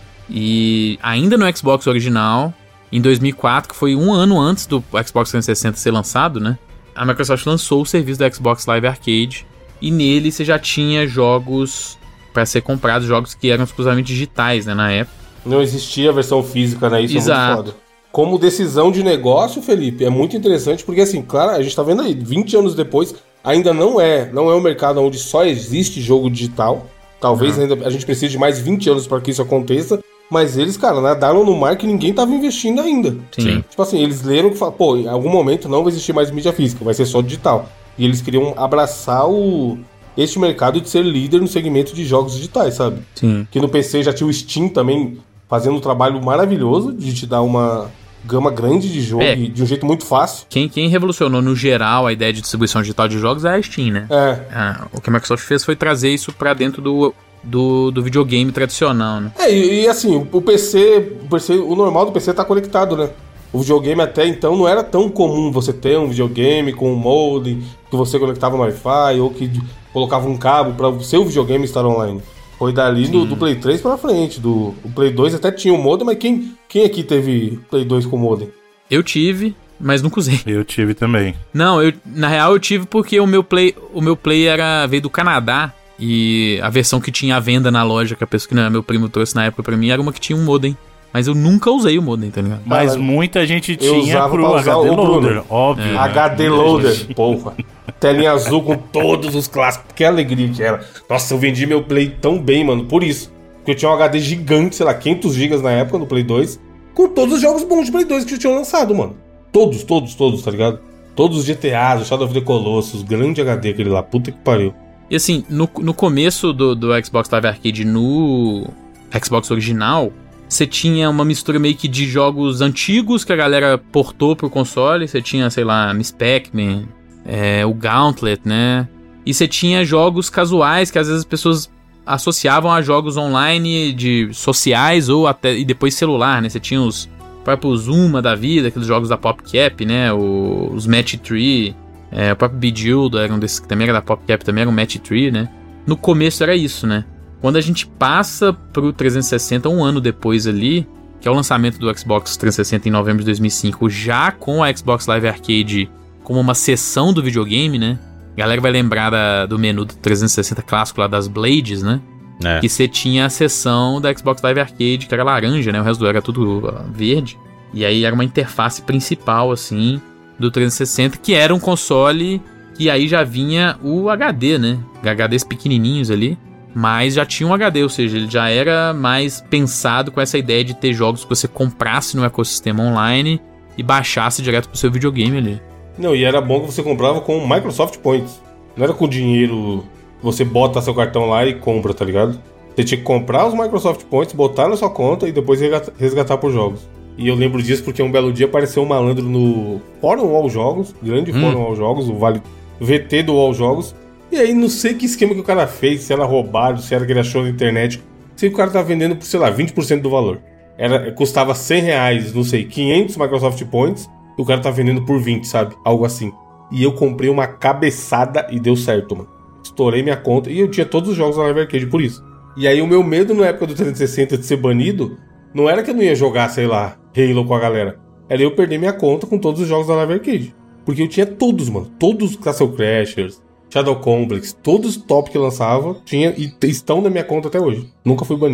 E ainda no Xbox original, em dois mil e quatro, que foi um ano antes do Xbox trezentos e sessenta ser lançado, né? A Microsoft lançou o serviço do Xbox Live Arcade. E nele você já tinha jogos para ser comprados, jogos que eram exclusivamente digitais, né, na época. Não existia a versão física, né? Isso Exato. é muito foda. Como decisão de negócio, Felipe, é muito interessante, porque assim, claro, a gente tá vendo aí, vinte anos depois, ainda não é, não é um mercado onde só existe jogo digital. Talvez Uhum. ainda a gente precise de mais vinte anos para que isso aconteça, mas eles, cara, nadaram no mar que ninguém tava investindo ainda. Sim. Tipo assim, eles leram que falaram, pô, em algum momento não vai existir mais mídia física, vai ser só digital. E eles queriam abraçar o este mercado de ser líder no segmento de jogos digitais, sabe? Sim. Que no P C já tinha o Steam também fazendo um trabalho maravilhoso de te dar uma gama grande de jogo É. e de um jeito muito fácil. Quem, quem revolucionou no geral a ideia de distribuição digital de jogos é a Steam, né? É. Ah, o que a Microsoft fez foi trazer isso pra dentro do, do, do videogame tradicional, né? É, e, e assim, o P C, o P C, o normal do P C tá conectado, né? O videogame até então não era tão comum você ter um videogame com um modem que você conectava no Wi-Fi ou que colocava um cabo para o seu videogame estar online. Foi dali do, do Play três pra frente. Do, o Play dois até tinha o modem, mas quem, quem aqui teve Play dois com modem? Eu tive, mas nunca usei. Eu tive também. Não, eu, na real eu tive porque o meu Play, o meu Play era, veio do Canadá e a versão que tinha à venda na loja, que a pessoa que não, meu primo trouxe na época pra mim, era uma que tinha um modem. Mas eu nunca usei o modem, tá ligado? Mas Cara, muita gente eu tinha usava pro pra usar H D o Bruno. Loader, óbvio. né? H D Muita Loader, gente- porra. Telinha azul com todos os clássicos. Que alegria que era. Nossa, eu vendi meu Play tão bem, mano, por isso. Porque eu tinha um H D gigante, sei lá, quinhentos gigas na época no Play dois, com todos os jogos bons de Play dois que já tinham lançado, mano. Todos, todos, todos, tá ligado? Todos os G T As, o Shadow of the Colossus, grande H D aquele lá, puta que pariu. E assim, no, no começo do, do Xbox Live Arcade no Xbox original, você tinha uma mistura meio que de jogos antigos que a galera portou pro console. Você tinha, sei lá, Miss Pac-Man, é, o Gauntlet, né? E você tinha jogos casuais que às vezes as pessoas associavam a jogos online de sociais ou até e depois celular, né? Você tinha os próprios Zuma da vida, aqueles jogos da PopCap, né? O, os Match três, é, o próprio Bejeweled era um desses que também era da PopCap, também era um Match três, né? No começo era isso, né? Quando a gente passa pro trezentos e sessenta, um ano depois ali, que é o lançamento do Xbox trezentos e sessenta em novembro de dois mil e cinco, já com a Xbox Live Arcade como uma seção do videogame, né? A galera vai lembrar da, do menu do trezentos e sessenta clássico lá das Blades, né? É. Que você tinha a seção da Xbox Live Arcade, que era laranja, né? O resto do era tudo uh, verde. E aí era uma interface principal, assim, do trezentos e sessenta, que era um console que aí já vinha o H D, né? H Ds pequenininhos ali. Mas já tinha um H D, ou seja, ele já era mais pensado com essa ideia de ter jogos que você comprasse no ecossistema online e baixasse direto pro seu videogame ali. Não, e era bom que você comprava com Microsoft Points. Não era com dinheiro, você bota seu cartão lá e compra, tá ligado? Você tinha que comprar os Microsoft Points, botar na sua conta e depois resgatar por jogos. E eu lembro disso porque um belo dia apareceu um malandro no Fórum All Jogos, grande Hum. Fórum All Jogos, o vale V T do All Jogos. E aí não sei que esquema que o cara fez, se era roubado, se era que ele achou na internet. Se o cara tá vendendo por, sei lá, vinte por cento do valor. Era, custava cem reais, não sei, quinhentos Microsoft Points, e o cara tá vendendo por vinte, sabe? Algo assim. E eu comprei uma cabeçada e deu certo, mano. Estourei minha conta e eu tinha todos os jogos da Live Arcade por isso. E aí o meu medo na época do trezentos e sessenta de ser banido, não era que eu não ia jogar, sei lá, Halo com a galera. Era eu perder minha conta com todos os jogos da Live Arcade. Porque eu tinha todos, mano. Todos os Castle Crashers, Shadow Complex, todos os top que lançava, tinha e estão na minha conta até hoje. Nunca fui banido.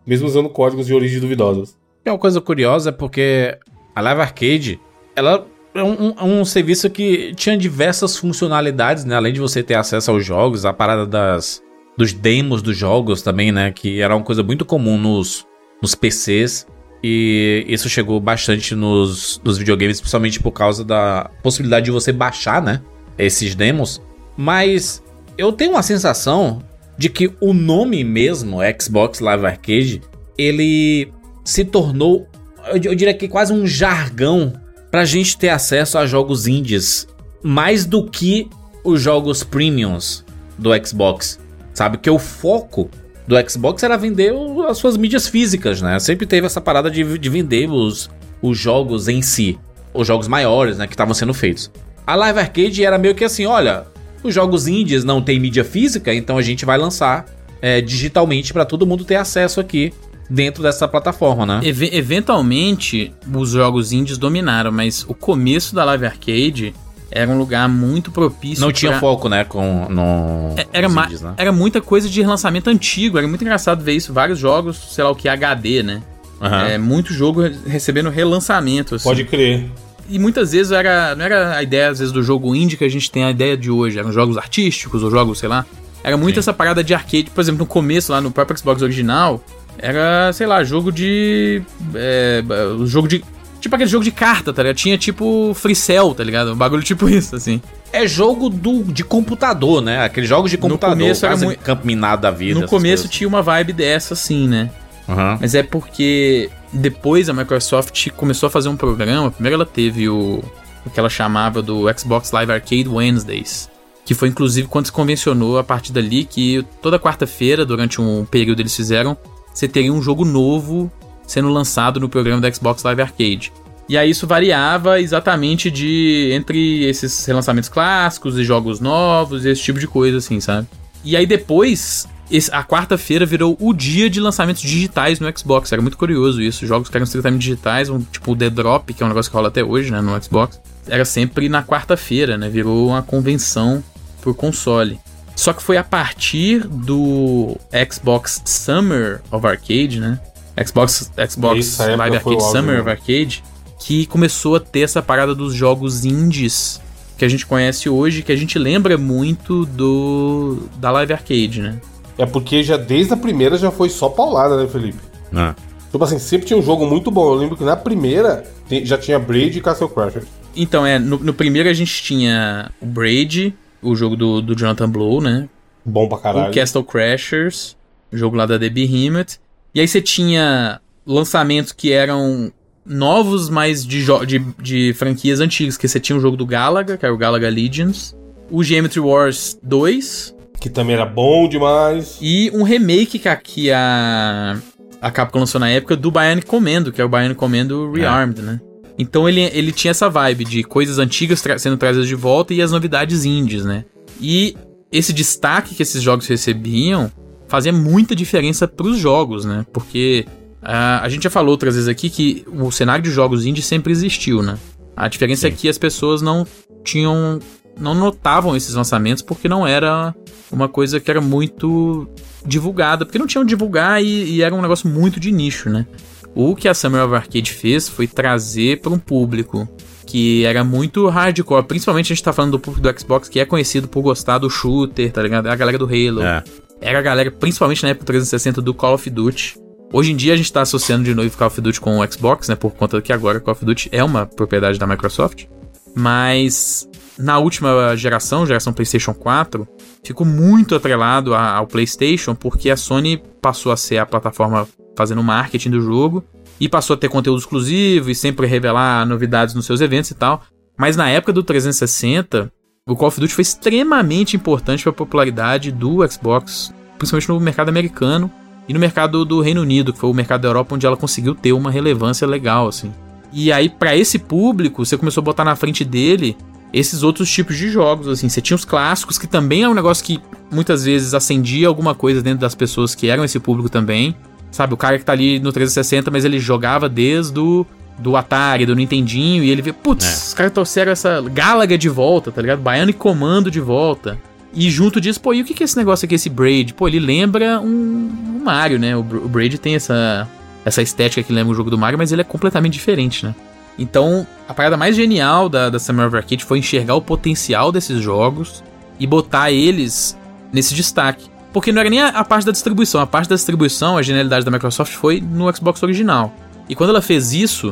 mesmo usando códigos de origem duvidosas. É uma coisa curiosa porque a Live Arcade, ela é um, um, um serviço que tinha diversas funcionalidades, né? Além de você ter acesso aos jogos, a parada das, dos demos dos jogos também, né? Que era uma coisa muito comum nos, nos P Cs. E isso chegou bastante nos, nos videogames, principalmente por causa da possibilidade de você baixar, né? Esses demos. Mas eu tenho uma sensação de que o nome mesmo, Xbox Live Arcade, ele se tornou, eu diria que quase um jargão pra gente ter acesso a jogos indies, mais do que os jogos premiums do Xbox, sabe? Que o foco do Xbox era vender as suas mídias físicas, né? Sempre teve essa parada de, de vender os, os jogos em si, os jogos maiores, né, que estavam sendo feitos. A Live Arcade era meio que assim, olha, os jogos indies não tem mídia física, então a gente vai lançar é, digitalmente pra todo mundo ter acesso aqui dentro dessa plataforma, né? Eve- eventualmente, os jogos indies dominaram, mas o começo da Live Arcade era um lugar muito propício. Não tinha pra... foco, né, com no era, ma- indies, né? Era muita coisa de relançamento antigo, era muito engraçado ver isso, vários jogos, sei lá o que, H D, né? Uhum. É, muito jogo recebendo relançamento, assim. Pode crer. E muitas vezes era, não era a ideia, às vezes, do jogo indie que a gente tem a ideia de hoje, eram jogos artísticos ou jogos, sei lá. Era muito Sim. essa parada de arcade, por exemplo, no começo, lá no próprio Xbox original, era, sei lá, jogo de... É, jogo de... Tipo aquele jogo de carta, tá ligado? Tinha tipo Free Cell, tá ligado? Um bagulho tipo isso, assim. É jogo do, de computador, né? Aqueles jogos de computador. No começo era muito... Campo Minado da vida. No começo coisas. Tinha uma vibe dessa, assim, né? Uhum. Mas é porque depois a Microsoft começou a fazer um programa. Primeiro ela teve o, o que ela chamava do Xbox Live Arcade Wednesdays, que foi inclusive quando se convencionou a partir dali que toda quarta-feira, durante um período eles fizeram, você teria um jogo novo sendo lançado no programa da Xbox Live Arcade. E aí isso variava exatamente de entre esses relançamentos clássicos e jogos novos, esse tipo de coisa, assim, sabe? E aí depois, esse, a quarta-feira virou o dia de lançamentos digitais no Xbox. Era muito curioso isso. Jogos que eram estritamente digitais, um, tipo o The Drop, que é um negócio que rola até hoje, né, no Xbox, era sempre na quarta-feira, né? Virou uma convenção por console. Só que foi a partir do Xbox Summer of Arcade, né? Xbox, Xbox Live Arcade Summer of Arcade, que começou a ter essa parada dos jogos indies que a gente conhece hoje, que a gente lembra muito do da Live Arcade, né? É porque já desde a primeira já foi só paulada, né, Felipe? Ah. Tipo assim, sempre tinha um jogo muito bom. Eu lembro que na primeira já tinha Braid e Castle Crashers. Então, é, no, no primeiro a gente tinha o Braid, o jogo do, do Jonathan Blow, né? Bom pra caralho. O Castle Crashers, o jogo lá da The Behemoth. E aí você tinha lançamentos que eram novos, mas de, jo- de, de franquias antigas, que você tinha o jogo do Galaga, que era o Galaga Legends, o Geometry Wars dois, que também era bom demais, e um remake que a, que a, a Capcom lançou na época do Bionic Commando, que é o Bionic Commando Rearmed, é. né? Então ele, ele tinha essa vibe de coisas antigas tra- sendo trazidas de volta e as novidades indies, né? E esse destaque que esses jogos recebiam fazia muita diferença pros jogos, né? Porque uh, a gente já falou outras vezes aqui que o cenário de jogos indie sempre existiu, né? A diferença Sim. é que as pessoas não tinham... não notavam esses lançamentos porque não era uma coisa que era muito divulgada. Porque não tinham de divulgar e, e era um negócio muito de nicho, né? O que a Summer of Arcade fez foi trazer para um público que era muito hardcore. Principalmente a gente tá falando do público do Xbox, que é conhecido por gostar do shooter, tá ligado? É a galera do Halo. É. Era a galera, principalmente na época trezentos e sessenta, do Call of Duty. Hoje em dia a gente tá associando de novo Call of Duty com o Xbox, né? Por conta que agora Call of Duty é uma propriedade da Microsoft. Mas na última geração, geração PlayStation quatro, ficou muito atrelado ao PlayStation, porque a Sony passou a ser a plataforma fazendo marketing do jogo e passou a ter conteúdo exclusivo e sempre revelar novidades nos seus eventos e tal. Mas na época do trezentos e sessenta, o Call of Duty foi extremamente importante para a popularidade do Xbox, principalmente no mercado americano e no mercado do Reino Unido, que foi o mercado da Europa onde ela conseguiu ter uma relevância legal, assim. E aí, para esse público, você começou a botar na frente dele esses outros tipos de jogos, assim. Você tinha os clássicos, que também é um negócio que muitas vezes acendia alguma coisa dentro das pessoas que eram esse público também. Sabe, o cara que tá ali no trezentos e sessenta, mas ele jogava desde o do Atari, do Nintendinho, e ele vê, putz, é. os caras trouxeram essa Galaga de volta, tá ligado? Bionic Commando de volta. E junto disso, pô, e o que que é esse negócio aqui, esse Braid? Pô, ele lembra um, um Mario, né? O, o Braid tem essa, essa estética que lembra o jogo do Mario, mas ele é completamente diferente, né? Então, a parada mais genial da, da Summer of Arcade foi enxergar o potencial desses jogos e botar eles nesse destaque. Porque não era nem a, a parte da distribuição. A parte da distribuição, a genialidade da Microsoft foi no Xbox original. E quando ela fez isso,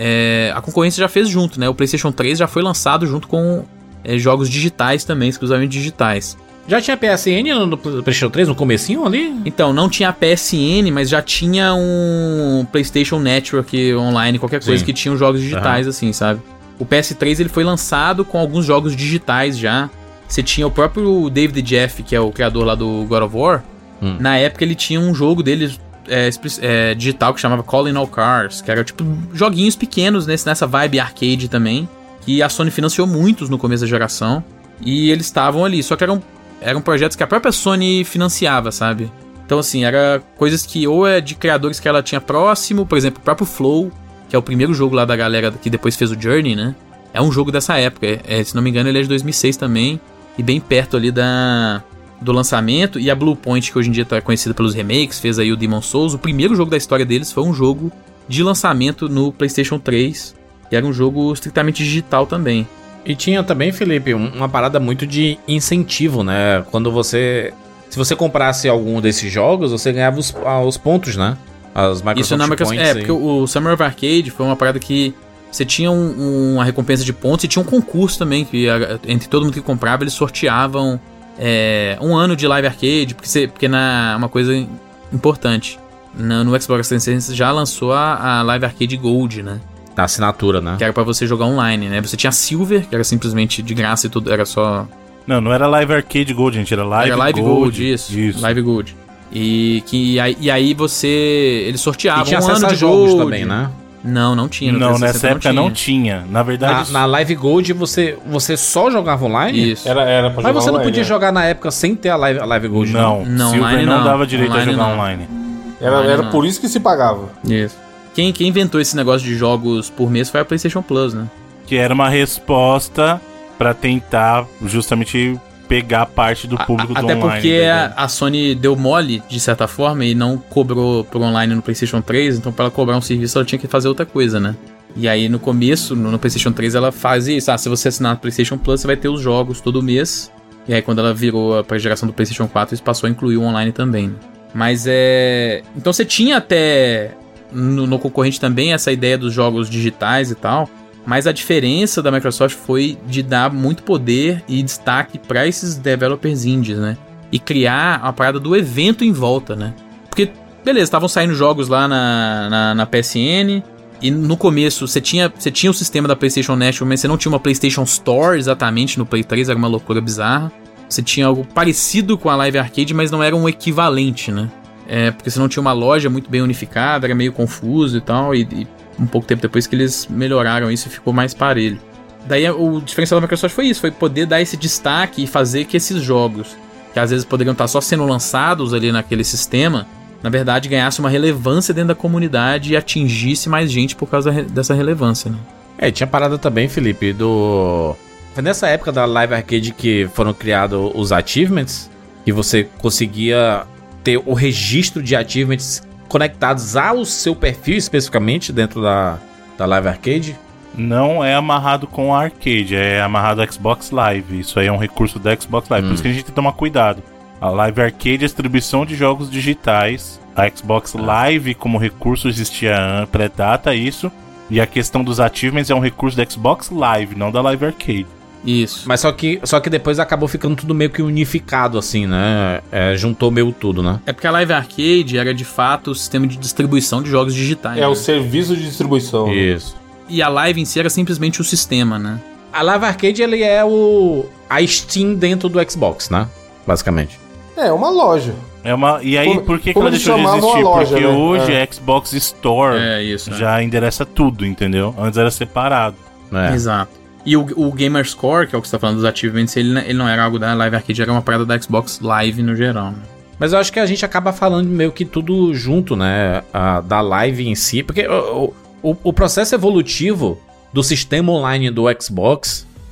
é, a concorrência já fez junto, né? O PlayStation três já foi lançado junto com é, jogos digitais também, exclusivamente digitais. Já tinha P S N no PlayStation três, no comecinho ali? Então, não tinha a P S N, mas já tinha um PlayStation Network online, qualquer coisa. Sim. Que tinha jogos digitais, uhum. assim, sabe? O P S três ele foi lançado com alguns jogos digitais já. Você tinha o próprio David Jeff, que é o criador lá do God of War. Hum. Na época ele tinha um jogo dele é, é, digital que chamava Calling All Cars, que era tipo joguinhos pequenos nesse, nessa vibe arcade também, que a Sony financiou muitos no começo da geração. E eles estavam ali, só que eram Eram projetos que a própria Sony financiava, sabe? Então, assim, era coisas que ou é de criadores que ela tinha próximo, por exemplo, o próprio Flow, que é o primeiro jogo lá da galera que depois fez o Journey, né? É um jogo dessa época, é, se não me engano ele é de dois mil e seis também, e bem perto ali da, do lançamento. E a Bluepoint, que hoje em dia tá conhecida pelos remakes, fez aí o Demon's Souls. O primeiro jogo da história deles foi um jogo de lançamento no PlayStation três, que era um jogo estritamente digital também. E tinha também, Felipe, uma parada muito de incentivo, né? Quando você... Se você comprasse algum desses jogos, você ganhava os, os pontos, né? As Microsoft Isso na Microsoft, Points. É, porque o Summer of Arcade foi uma parada que você tinha um, uma recompensa de pontos e tinha um concurso também, que entre todo mundo que comprava, eles sorteavam é, um ano de Live Arcade, porque, você, porque na, uma coisa importante, na, no Xbox trezentos e sessenta já lançou a, a Live Arcade Gold, né? Da assinatura, né? Que era pra você jogar online, né? Você tinha Silver, que era simplesmente de graça e tudo, era só... Não, não era Live Arcade Gold, gente, era Live, era Live Gold. Gold, isso, isso. Live Gold. E, que, e, aí, e aí você... Eles sorteavam e tinha um acesso ano a de jogos Gold. também, né? Não, não tinha. Não, nessa época não tinha. não tinha. Na verdade... Na, na Live Gold você, você só jogava online? Isso. Era, era pra Mas jogar você não online, podia né? jogar na época sem ter a Live, a Live Gold, não. Não, não Silver online não, não dava direito online a jogar não. online. Era, Online era não. por isso que se pagava. Isso. Quem, quem inventou esse negócio de jogos por mês foi a PlayStation Plus, né? Que era uma resposta pra tentar justamente pegar parte do público a, do até online. Até porque a, a Sony deu mole, de certa forma, e não cobrou por online no PlayStation três, então pra ela cobrar um serviço ela tinha que fazer outra coisa, né? E aí no começo, no, no PlayStation três, ela faz isso. Ah, se você assinar no PlayStation Plus, você vai ter os jogos todo mês. E aí quando ela virou pra geração do PlayStation quatro, isso passou a incluir o online também, né? Mas é... Então você tinha até... No, no concorrente também essa ideia dos jogos digitais e tal, mas a diferença da Microsoft foi de dar muito poder e destaque para esses developers indies, né? E criar a parada do evento em volta, né? Porque, beleza, estavam saindo jogos lá na, na, na P S N, e no começo você tinha, você tinha o sistema da PlayStation Network, mas você não tinha uma PlayStation Store exatamente no Play três, era uma loucura bizarra. Você tinha algo parecido com a Live Arcade, mas não era um equivalente, né? É, porque você não tinha uma loja muito bem unificada, era meio confuso e tal, e, e um pouco tempo depois que eles melhoraram isso e ficou mais parelho. Daí o diferencial da Microsoft foi isso, foi poder dar esse destaque e fazer que esses jogos, que às vezes poderiam estar só sendo lançados ali naquele sistema, na verdade ganhasse uma relevância dentro da comunidade e atingisse mais gente por causa dessa relevância, né? É, tinha parada também, Felipe, do... Foi nessa época da Live Arcade que foram criados os achievements, que você conseguia ter o registro de achievements conectados ao seu perfil especificamente dentro da, da Live Arcade. Não é amarrado com a Arcade, é amarrado ao Xbox Live. Isso aí é um recurso da Xbox Live, hum. Por isso que a gente tem que tomar cuidado. A Live Arcade é a distribuição de jogos digitais. A Xbox Live como recurso existia pré-data isso. E a questão dos achievements é um recurso da Xbox Live, não da Live Arcade. Isso. Mas só que, só que depois acabou ficando tudo meio que unificado, assim, né? É, juntou meio tudo, né? É porque a Live Arcade era, de fato, o sistema de distribuição de jogos digitais. É, né? o serviço de distribuição. Isso. E a Live em si era simplesmente o sistema, né? A Live Arcade, ele é o... a Steam dentro do Xbox, né? Basicamente. É, uma loja. É uma... E aí, como, por que, que ela deixou de existir? Loja, porque né? hoje é. a Xbox Store é, isso, já é. endereça tudo, entendeu? Antes era separado. É. Exato. E o, o Gamer Score, que é o que você tá falando dos achievements, ele, ele não era algo da Live Arcade, era uma parada da Xbox Live no geral, né? Mas eu acho que a gente acaba falando meio que tudo junto, né? A, da Live em si, porque o, o, o processo evolutivo do sistema online do Xbox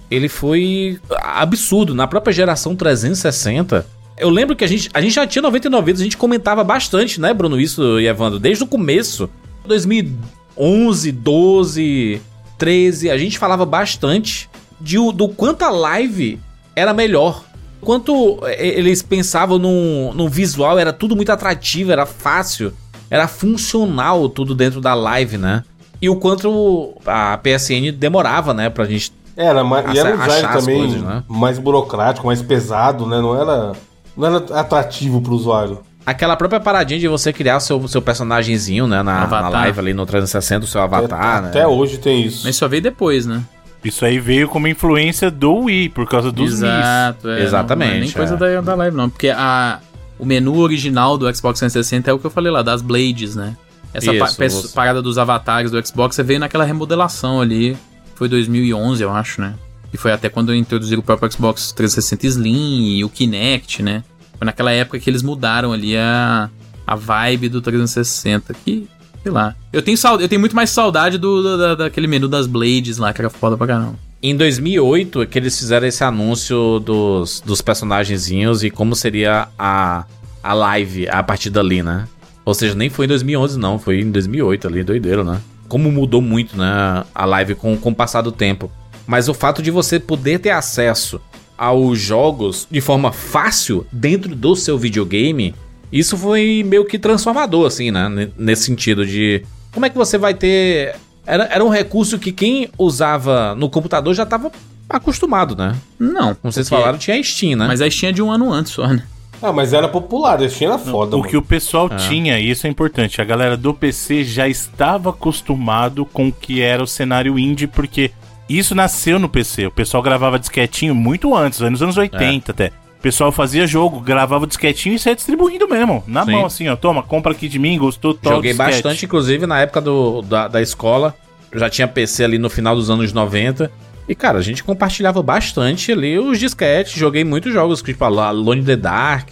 ele foi absurdo. Na própria geração trezentos e sessenta, eu lembro que a gente, a gente já tinha noventa e nove vidas, a gente comentava bastante, né, Bruno, isso e Evandro, desde o começo. dois mil e onze, doze, treze, a gente falava bastante de, do quanto a live era melhor. Quanto eles pensavam no, no visual, era tudo muito atrativo, era fácil, era funcional tudo dentro da live, né? E o quanto a P S N demorava, né, pra gente era, mas, achar, e era um design também coisas, né? mais burocrático, mais pesado, né? Não era, não era atrativo pro usuário. Aquela própria paradinha de você criar seu, seu personagemzinho, né, na, na live ali no trezentos e sessenta, o seu avatar, é, né? Até hoje tem isso. Mas só veio depois, né? Isso aí veio como influência do Wii, por causa dos Exato, Miis. é, Exatamente. Não, não é nem coisa é. da, da live, não. Porque a, o menu original do Xbox trezentos e sessenta é o que eu falei lá, das Blades, né? Essa Isso, pa- você... parada dos avatares do Xbox, você veio naquela remodelação ali. Foi dois mil e onze, eu acho, né? E foi até quando introduziram o próprio Xbox trezentos e sessenta Slim e o Kinect, né? Foi naquela época que eles mudaram ali a, a vibe do trezentos e sessenta. Que, sei lá. Eu tenho, saud- eu tenho muito mais saudade do, do, da, daquele menu das Blades lá, que era foda pra caramba. Em dois mil e oito é que eles fizeram esse anúncio dos, dos personagenzinhos e como seria a, a live a partir dali, né? Ou seja, nem foi em dois mil e onze não, foi em dois mil e oito ali, doideiro, né? Como mudou muito, né, a live com, com o passar do tempo. Mas o fato de você poder ter acesso aos jogos de forma fácil dentro do seu videogame, isso foi meio que transformador, assim, né? Nesse sentido de... Como é que você vai ter... Era, era um recurso que quem usava no computador já estava acostumado, né? Não. Como vocês porque... falaram, tinha a Steam, né? Mas a Steam é de um ano antes só, né? Ah, mas era popular, a Steam era foda, O mano. que o pessoal É. tinha, e isso é importante, a galera do P C já estava acostumado com o que era o cenário indie, porque isso nasceu no P C. O pessoal gravava disquetinho muito antes, nos anos oitenta até. O pessoal fazia jogo, gravava disquetinho e saia distribuindo mesmo. Na Sim. mão, assim, ó. Toma, compra aqui de mim, gostou, toma. Joguei bastante, inclusive, na época do, da, da escola. Eu já tinha P C ali no final dos anos noventa. E, cara, a gente compartilhava bastante ali os disquetes. Joguei muitos jogos, tipo Alone in the Dark,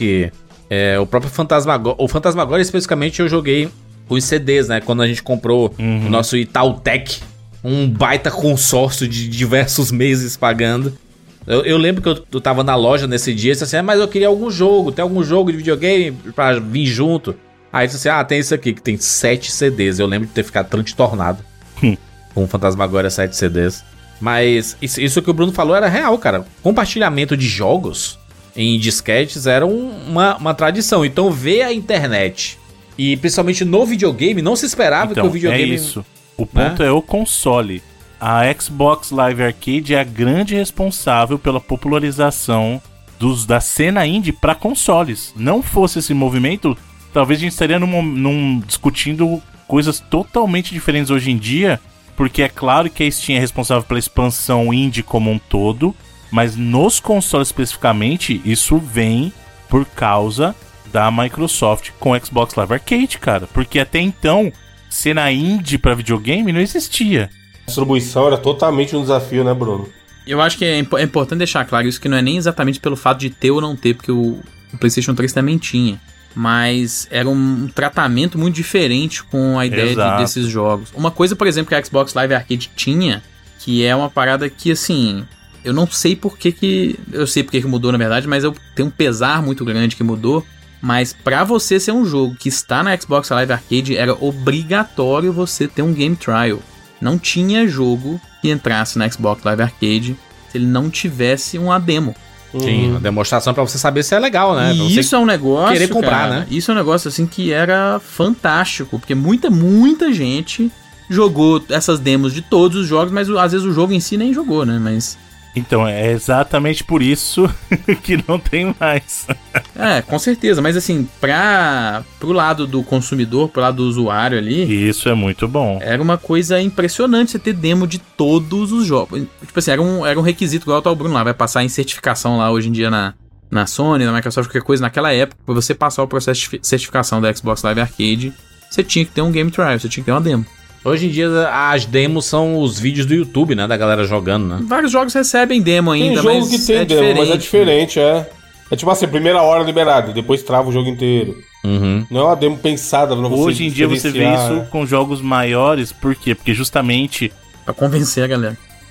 é, o próprio Phantasmagoria. O Phantasmagoria, especificamente, eu joguei os C Ds, né? Quando a gente comprou Uhum. o nosso Itautec. Um baita consórcio de diversos meses pagando. Eu, eu lembro que eu, eu tava na loja nesse dia e disse assim, ah, mas eu queria algum jogo, tem algum jogo de videogame pra vir junto? Aí disse assim, ah, tem esse aqui, que tem sete C Ds. Eu lembro de ter ficado transtornado com o Phantasmagoria sete C Ds. Mas isso, isso que o Bruno falou era real, cara. Compartilhamento de jogos em disquetes era um, uma, uma tradição. Então ver a internet, e principalmente no videogame, não se esperava Então, que o videogame... é isso. O ponto é o console. A Xbox Live Arcade é a grande responsável pela popularização dos, da cena indie para consoles. Não fosse esse movimento, talvez a gente estaria num, num, discutindo coisas totalmente diferentes hoje em dia, porque é claro que a Steam é responsável pela expansão indie como um todo, mas nos consoles especificamente, isso vem por causa da Microsoft com o Xbox Live Arcade, cara. Porque até então, cena indie pra videogame não existia. A distribuição era totalmente um desafio, né, Bruno? Eu acho que é, impo- é importante deixar claro isso, que não é nem exatamente pelo fato de ter ou não ter, porque o, o PlayStation três também tinha. Mas era um tratamento muito diferente com a ideia de, desses jogos. Uma coisa, por exemplo, que a Xbox Live Arcade tinha, que é uma parada que, assim... Eu não sei por que que... Eu sei por que que mudou, na verdade, mas eu tenho um pesar muito grande que mudou. Mas pra você ser um jogo que está na Xbox Live Arcade, era obrigatório você ter um Game Trial. Não tinha jogo que entrasse na Xbox Live Arcade se ele não tivesse uma demo. Sim, uma demonstração pra você saber se é legal, né? Pra E você isso é um negócio, querer comprar, cara, né? Isso é um negócio, assim, que era fantástico. Porque muita, muita gente jogou essas demos de todos os jogos, mas às vezes o jogo em si nem jogou, né? Mas... Então, é exatamente por isso que não tem mais. É, com certeza. Mas assim, pra, pro lado do consumidor, pro lado do usuário ali... Isso é muito bom. Era uma coisa impressionante você ter demo de todos os jogos. Tipo assim, era um, era um requisito, igual tá o Bruno lá, vai passar em certificação lá hoje em dia na, na Sony, na Microsoft, qualquer coisa. Naquela época, pra você passar o processo de certificação da Xbox Live Arcade, você tinha que ter um game trial, você tinha que ter uma demo. Hoje em dia as demos são os vídeos do YouTube, né? Da galera jogando, né? Vários jogos recebem demo ainda, Tem jogo mas que tem é demo, diferente. mas é diferente, é. É tipo assim, primeira hora liberado, depois trava o jogo inteiro. Uhum. Não é uma demo pensada pra você Hoje em dia você vê diferenciar. isso com jogos maiores, por quê? Porque justamente Pra convencer a galera.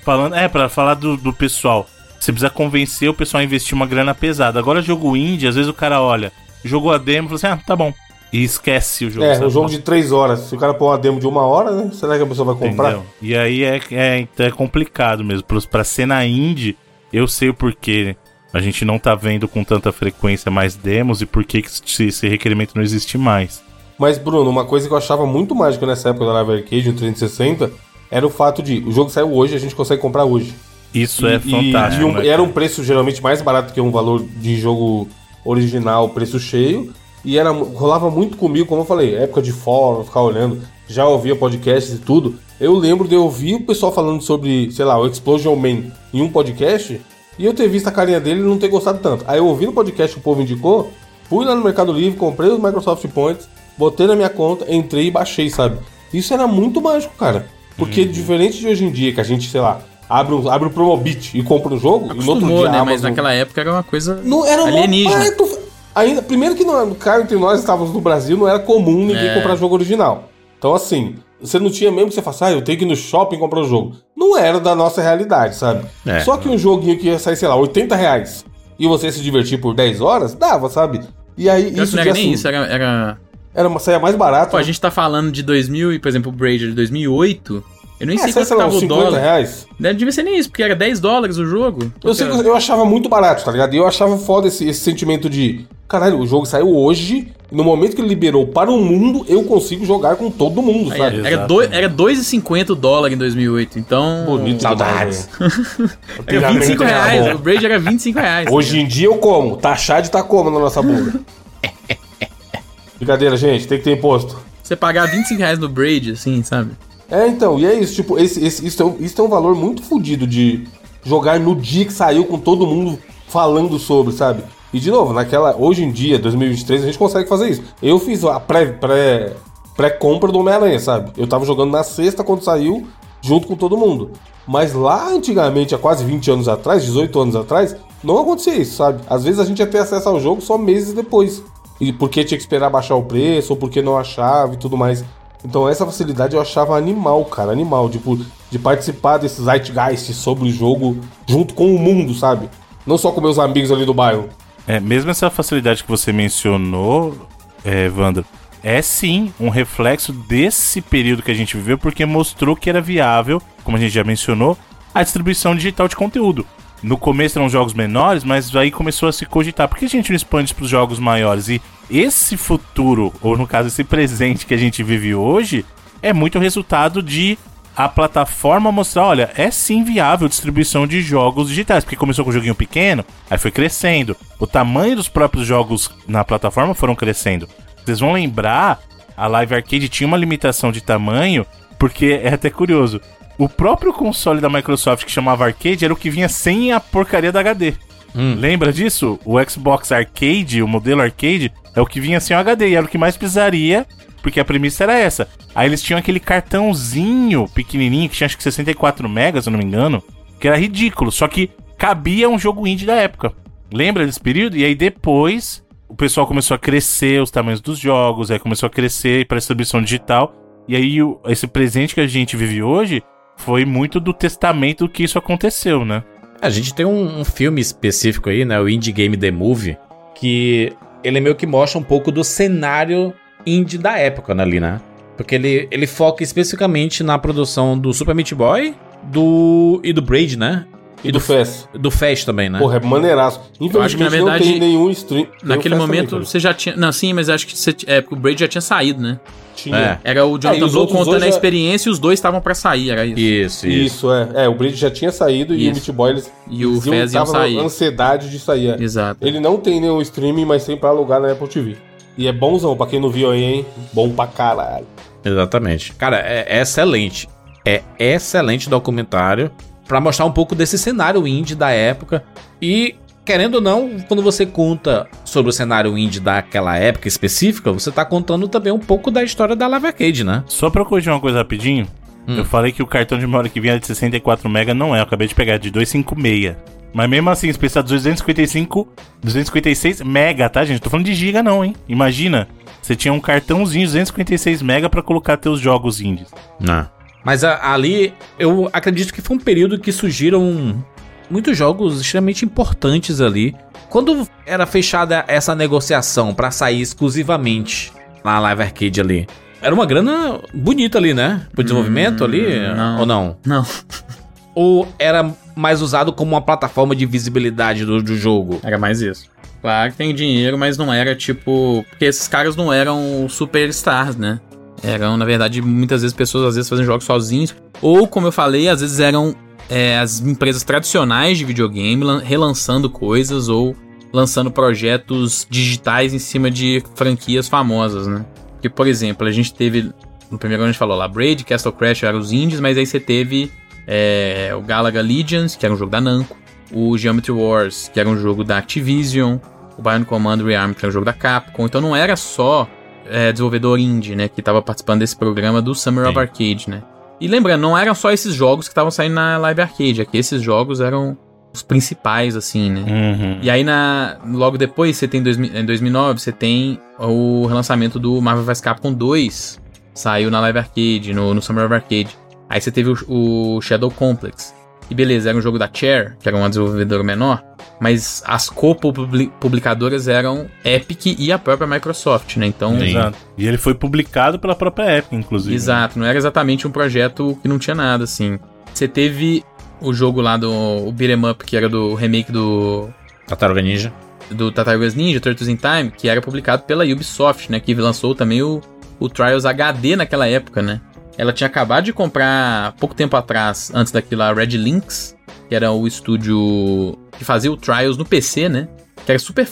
Falando, é, pra falar do, do pessoal, você precisa convencer o pessoal a investir uma grana pesada. Agora, jogo indie, às vezes o cara olha, jogou a demo e fala assim, ah, tá bom. E esquece o jogo. É, sabe? um jogo de três horas. Se o cara pôr uma demo de uma hora, né? Será que a pessoa vai comprar? Entendeu? E aí é, é, é complicado mesmo. Pra cena indie, eu sei o porquê a gente não tá vendo com tanta frequência mais demos e por que esse requerimento não existe mais. Mas, Bruno, uma coisa que eu achava muito mágica nessa época da Live Arcade, no trezentos e sessenta, era o fato de o jogo saiu hoje, a gente consegue comprar hoje. Isso e, é fantástico. E um, né? era um preço geralmente mais barato que um valor de jogo original, preço cheio. E era, rolava muito comigo, como eu falei, época de fórum, ficar olhando, já ouvia podcasts e tudo. Eu lembro de eu ouvir o pessoal falando sobre, sei lá, o Explosion Man em um podcast, e eu ter visto a carinha dele e não ter gostado tanto. Aí eu ouvi no podcast que o povo indicou, fui lá no Mercado Livre, comprei os Microsoft Points, botei na minha conta, entrei e baixei, sabe? Isso era muito mágico, cara. Porque uhum. diferente de hoje em dia, que a gente, sei lá, abre um, abre o Promobit e compra um jogo, Acostumou, e no outro dia né? Amazon... Mas naquela época era uma coisa não, era alienígena. Uma... Ainda, primeiro que não, cara, entre nós estávamos no Brasil, não era comum ninguém é. comprar jogo original. Então, assim, você não tinha mesmo que você falasse, ah, eu tenho que ir no shopping comprar o jogo. Não era da nossa realidade, sabe? É. Só que um joguinho que ia sair, sei lá, oitenta reais e você se divertir por dez horas, dava, sabe? E aí, eu isso não era de, nem assim, isso, era... Era, era uma saia mais barata. Pô, né? A gente tá falando de dois mil e, por exemplo, o Braid de dois mil e oito... Eu nem é, sei quanto sei lá, tava o dólar. Reais. Devia ser nem isso, porque era dez dólares o jogo. Eu, sei que eu achava muito barato, tá ligado? E eu achava foda esse, esse sentimento de... Caralho, o jogo saiu hoje, e no momento que ele liberou para o mundo, eu consigo jogar com todo mundo, aí, sabe? Era, do, era dois e cinquenta o dólar em dois mil e oito, então... Bonito. Saudades. Era vinte e cinco reais, o Braid era vinte e cinco reais. Hoje em dia eu como, taxado tá como na nossa bunda? Brincadeira, gente, tem que ter imposto. Você pagar vinte e cinco reais no Braid, assim, sabe? É, então, e é isso, tipo, esse, esse, isso, é um, isso é um valor muito fodido de jogar no dia que saiu com todo mundo falando sobre, sabe? E de novo, naquela, hoje em dia, dois mil e vinte e três, a gente consegue fazer isso. Eu fiz a pré, pré, pré-compra do Homem-Aranha, sabe? Eu tava jogando na sexta quando saiu, junto com todo mundo. Mas lá antigamente, há quase vinte anos atrás, dezoito anos atrás, não acontecia isso, sabe? Às vezes a gente ia ter acesso ao jogo só meses depois. E porque tinha que esperar baixar o preço, ou porque não achava e tudo mais. Então essa facilidade eu achava animal, cara, animal, tipo, de participar desse zeitgeist sobre o jogo junto com o mundo, sabe? Não só com meus amigos ali do bairro. É, mesmo essa facilidade que você mencionou, é, Wander, é sim um reflexo desse período que a gente viveu, porque mostrou que era viável, como a gente já mencionou, a distribuição digital de conteúdo. No começo eram jogos menores, mas aí começou a se cogitar, por que a gente não expande para os jogos maiores? E esse futuro, ou no caso esse presente que a gente vive hoje, é muito resultado de a plataforma mostrar, olha, é sim viável a distribuição de jogos digitais, porque começou com um joguinho pequeno, aí foi crescendo, o tamanho dos próprios jogos na plataforma foram crescendo. Vocês vão lembrar, a Live Arcade tinha uma limitação de tamanho, porque é até curioso, o próprio console da Microsoft que chamava Arcade era o que vinha sem a porcaria da H D. Hum. Lembra disso? O Xbox Arcade, o modelo Arcade, é o que vinha sem o H D, e era o que mais precisaria, porque a premissa era essa. Aí eles tinham aquele cartãozinho pequenininho, que tinha acho que sessenta e quatro megas, se eu não me engano, que era ridículo, só que cabia um jogo indie da época. Lembra desse período? E aí depois o pessoal começou a crescer os tamanhos dos jogos, aí começou a crescer para distribuição digital, e aí o, esse presente que a gente vive hoje foi muito do testamento que isso aconteceu, né? A gente tem um, um filme específico aí, né? O Indie Game The Movie, que ele meio que mostra um pouco do cenário indie da época, né, ali, né? Porque ele, ele foca especificamente na produção do Super Meat Boy do, e do Braid, né? E, e do, do Fest. Do Fest também, né? Porra, é maneiraço. Infelizmente acho que, na verdade, não tem nenhum stream. Naquele momento também, você já tinha... Não, sim, mas acho que você, é, porque o Braid já tinha saído, né? Tinha. É. Era o Jonathan é, Blow contando a já... experiência e os dois estavam pra sair, era isso. Isso, isso. Isso, é. É, o Braid já tinha saído isso. E o Meat Boy, eles... E o Fez iam sair. Ansiedade de sair, é. Exato. Ele não tem nenhum streaming, mas tem pra alugar na Apple T V. E é bonzão, pra quem não viu aí, hein? Bom pra caralho. Exatamente. Cara, é excelente. É excelente documentário pra mostrar um pouco desse cenário indie da época. E, querendo ou não, quando você conta sobre o cenário indie daquela época específica, você tá contando também um pouco da história da Live Arcade, né? Só pra corrigir uma coisa rapidinho, hum. eu falei que o cartão de memória que vinha de sessenta e quatro mega não é, eu acabei de pegar, de duzentos e cinquenta e seis. Mas mesmo assim, se precisar de duzentos e cinquenta e cinco, duzentos e cinquenta e seis mega, tá, gente? Tô falando de giga não, hein? Imagina, você tinha um cartãozinho duzentos e cinquenta e seis mega pra colocar teus jogos indies. Não. Mas a, ali, eu acredito que foi um período que surgiram muitos jogos extremamente importantes ali. Quando era fechada essa negociação pra sair exclusivamente na Live Arcade ali, era uma grana bonita ali, né? Pro desenvolvimento hum, ali, não. ou não? Não. Ou era mais usado como uma plataforma de visibilidade do, do jogo? Era mais isso. Claro que tem dinheiro, mas não era tipo... Porque esses caras não eram superstars, né? Eram, na verdade, muitas vezes pessoas às vezes fazem jogos sozinhos. Ou, como eu falei, às vezes eram é, as empresas tradicionais de videogame lan- relançando coisas ou lançando projetos digitais em cima de franquias famosas, né? Porque, por exemplo, a gente teve... No primeiro ano a gente falou lá, Braid, Castle Crash eram os indies, mas aí você teve é, o Galaga Legions, que era um jogo da Namco, o Geometry Wars, que era um jogo da Activision, o Bionic Commando Rearmed, que era um jogo da Capcom. Então não era só é, desenvolvedor indie, né, que estava participando desse programa do Summer Sim. of Arcade, né. E lembrando, não eram só esses jogos que estavam saindo na Live Arcade, aqui esses jogos eram os principais, assim, né. Uhum. E aí, na, logo depois, você tem, dois, em dois mil e nove, você tem o relançamento do Marvel versus. Capcom dois, saiu na Live Arcade, no, no Summer of Arcade. Aí você teve o, o Shadow Complex. E beleza, era um jogo da Chair, que era uma desenvolvedora menor, mas as co-publicadoras eram Epic e a própria Microsoft, né? Então, exato. E ele foi publicado pela própria Epic, inclusive. Exato, não era exatamente um projeto que não tinha nada, assim. Você teve o jogo lá do o Beat'em Up, que era do remake do Tartaruga Ninja. Do Tartarugas Ninja, Turtles in Time, que era publicado pela Ubisoft, né? Que lançou também o, o Trials H D naquela época, né? Ela tinha acabado de comprar, pouco tempo atrás, antes daquilo, a Red Lynx, que era o estúdio que fazia o Trials no P C, né? Que era super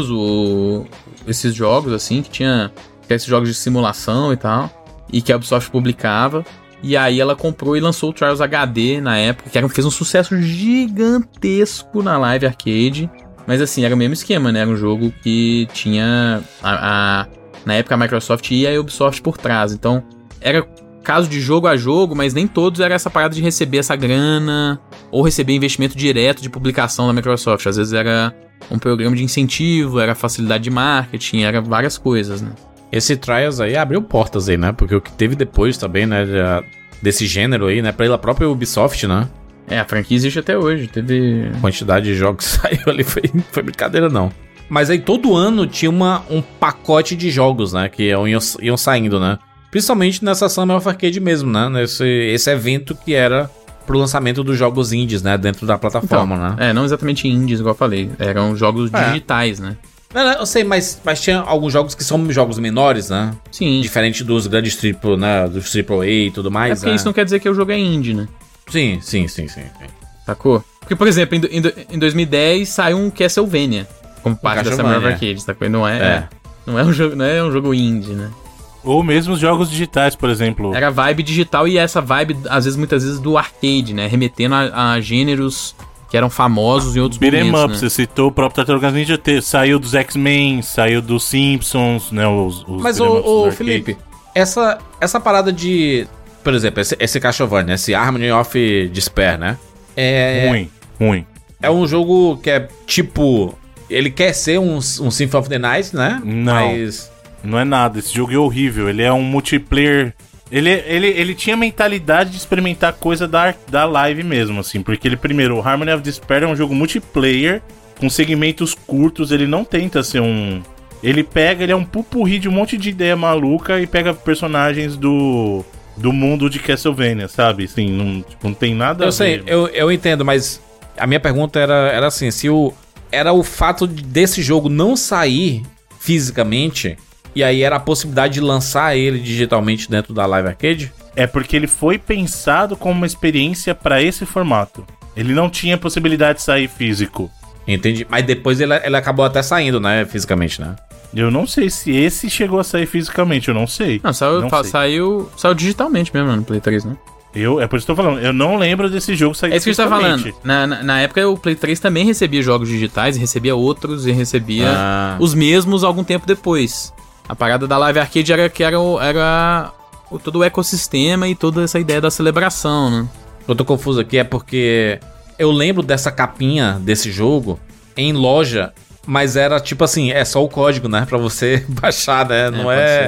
famoso esses jogos, assim, que tinha que esses jogos de simulação e tal, e que a Ubisoft publicava. E aí ela comprou e lançou o Trials H D na época, que era, fez um sucesso gigantesco na Live Arcade. Mas assim, era o mesmo esquema, né? Era um jogo que tinha a, a, na época a Microsoft e a Ubisoft por trás. Então, era caso de jogo a jogo, mas nem todos era essa parada de receber essa grana ou receber investimento direto de publicação da Microsoft. Às vezes era um programa de incentivo, era facilidade de marketing, era várias coisas, né? Esse Trials aí abriu portas aí, né? Porque o que teve depois também, né, desse gênero aí, né, pela própria Ubisoft, né? É, a franquia existe até hoje, teve... A quantidade de jogos que saiu ali foi, foi brincadeira, não. Mas aí todo ano tinha uma, um pacote de jogos, né, que iam, iam saindo, né? Principalmente nessa Summer of Arcade mesmo, né? Nesse esse evento que era pro lançamento dos jogos indies, né? Dentro da plataforma, então, né? É, não exatamente indies, igual eu falei. Eram jogos é. digitais, né? Não, não, eu sei, mas, mas tinha alguns jogos que são jogos menores, né? Sim. Diferente dos grandes triple, né? Dos triple A e tudo mais, é porque né? isso não quer dizer que o jogo é indie, né? Sim, sim, sim, sim. sim. Sacou? Porque, por exemplo, em, em, em dois mil e dez saiu um Castlevania como parte da Summer of Arcade, sacou? Não é, é. Não é um jogo, não é um jogo indie, né? Ou mesmo os jogos digitais, por exemplo. Era vibe digital e essa vibe, às vezes, muitas vezes, do arcade, né? Remetendo a, a gêneros que eram famosos em outros Beat'em momentos, Up, né? Você citou o próprio Tartarugas Ninja, te, saiu dos X-Men, saiu dos Simpsons, né? Os, os Mas, ô, ô Felipe, essa, essa parada de... Por exemplo, esse, esse Castlevania, esse Harmony of Despair, né? É... Ruim, ruim. É um jogo que é, tipo... Ele quer ser um, um Symphony of the Night, né? Não. Mas... Não é nada, esse jogo é horrível. Ele é um multiplayer. Ele, ele, ele tinha a mentalidade de experimentar coisa da, da live mesmo, assim. Porque ele, primeiro, o Harmony of Despair é um jogo multiplayer, com segmentos curtos. Ele não tenta ser um. Ele pega, ele é um pupurri de um monte de ideia maluca e pega personagens do. Do mundo de Castlevania, sabe? Assim, não, tipo, não tem nada eu a sei, ver. Eu sei, eu entendo, mas a minha pergunta era, era assim: se o. Era o fato desse jogo não sair fisicamente. E aí era a possibilidade de lançar ele digitalmente dentro da Live Arcade? É porque ele foi pensado como uma experiência pra esse formato. Ele não tinha possibilidade de sair físico. Entendi. Mas depois ele, ele acabou até saindo, né? Fisicamente, né? Eu não sei se esse chegou a sair fisicamente, eu não sei. Não, saiu, não fa- sei. saiu, saiu digitalmente mesmo no Play três, né? Eu, é por isso que eu tô falando, eu não lembro desse jogo sair É isso que a gente tá falando. Na, na, na época o Play três também recebia jogos digitais, e recebia outros, e recebia Ah. os mesmos algum tempo depois. A parada da Live Arcade era que era, o- era o, todo o ecossistema e toda essa ideia da celebração, né? Eu tô confuso aqui, é porque eu lembro dessa capinha desse jogo em loja, mas era tipo assim, é só o código, né? Pra você baixar, né? Não pode é... ser.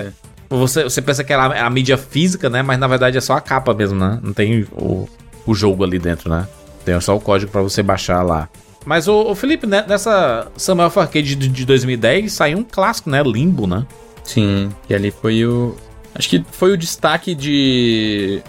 Você, você pensa que é a, a mídia física, né? Mas na verdade é só a capa mesmo, né? Não tem o, o jogo ali dentro, né? Tem só o código pra você baixar lá. Mas, ô, ô Felipe, né, nessa Summer of Arcade de, de dois mil e dez saiu um clássico, né? Limbo, né? Sim, e ali foi o... Acho que foi o destaque de...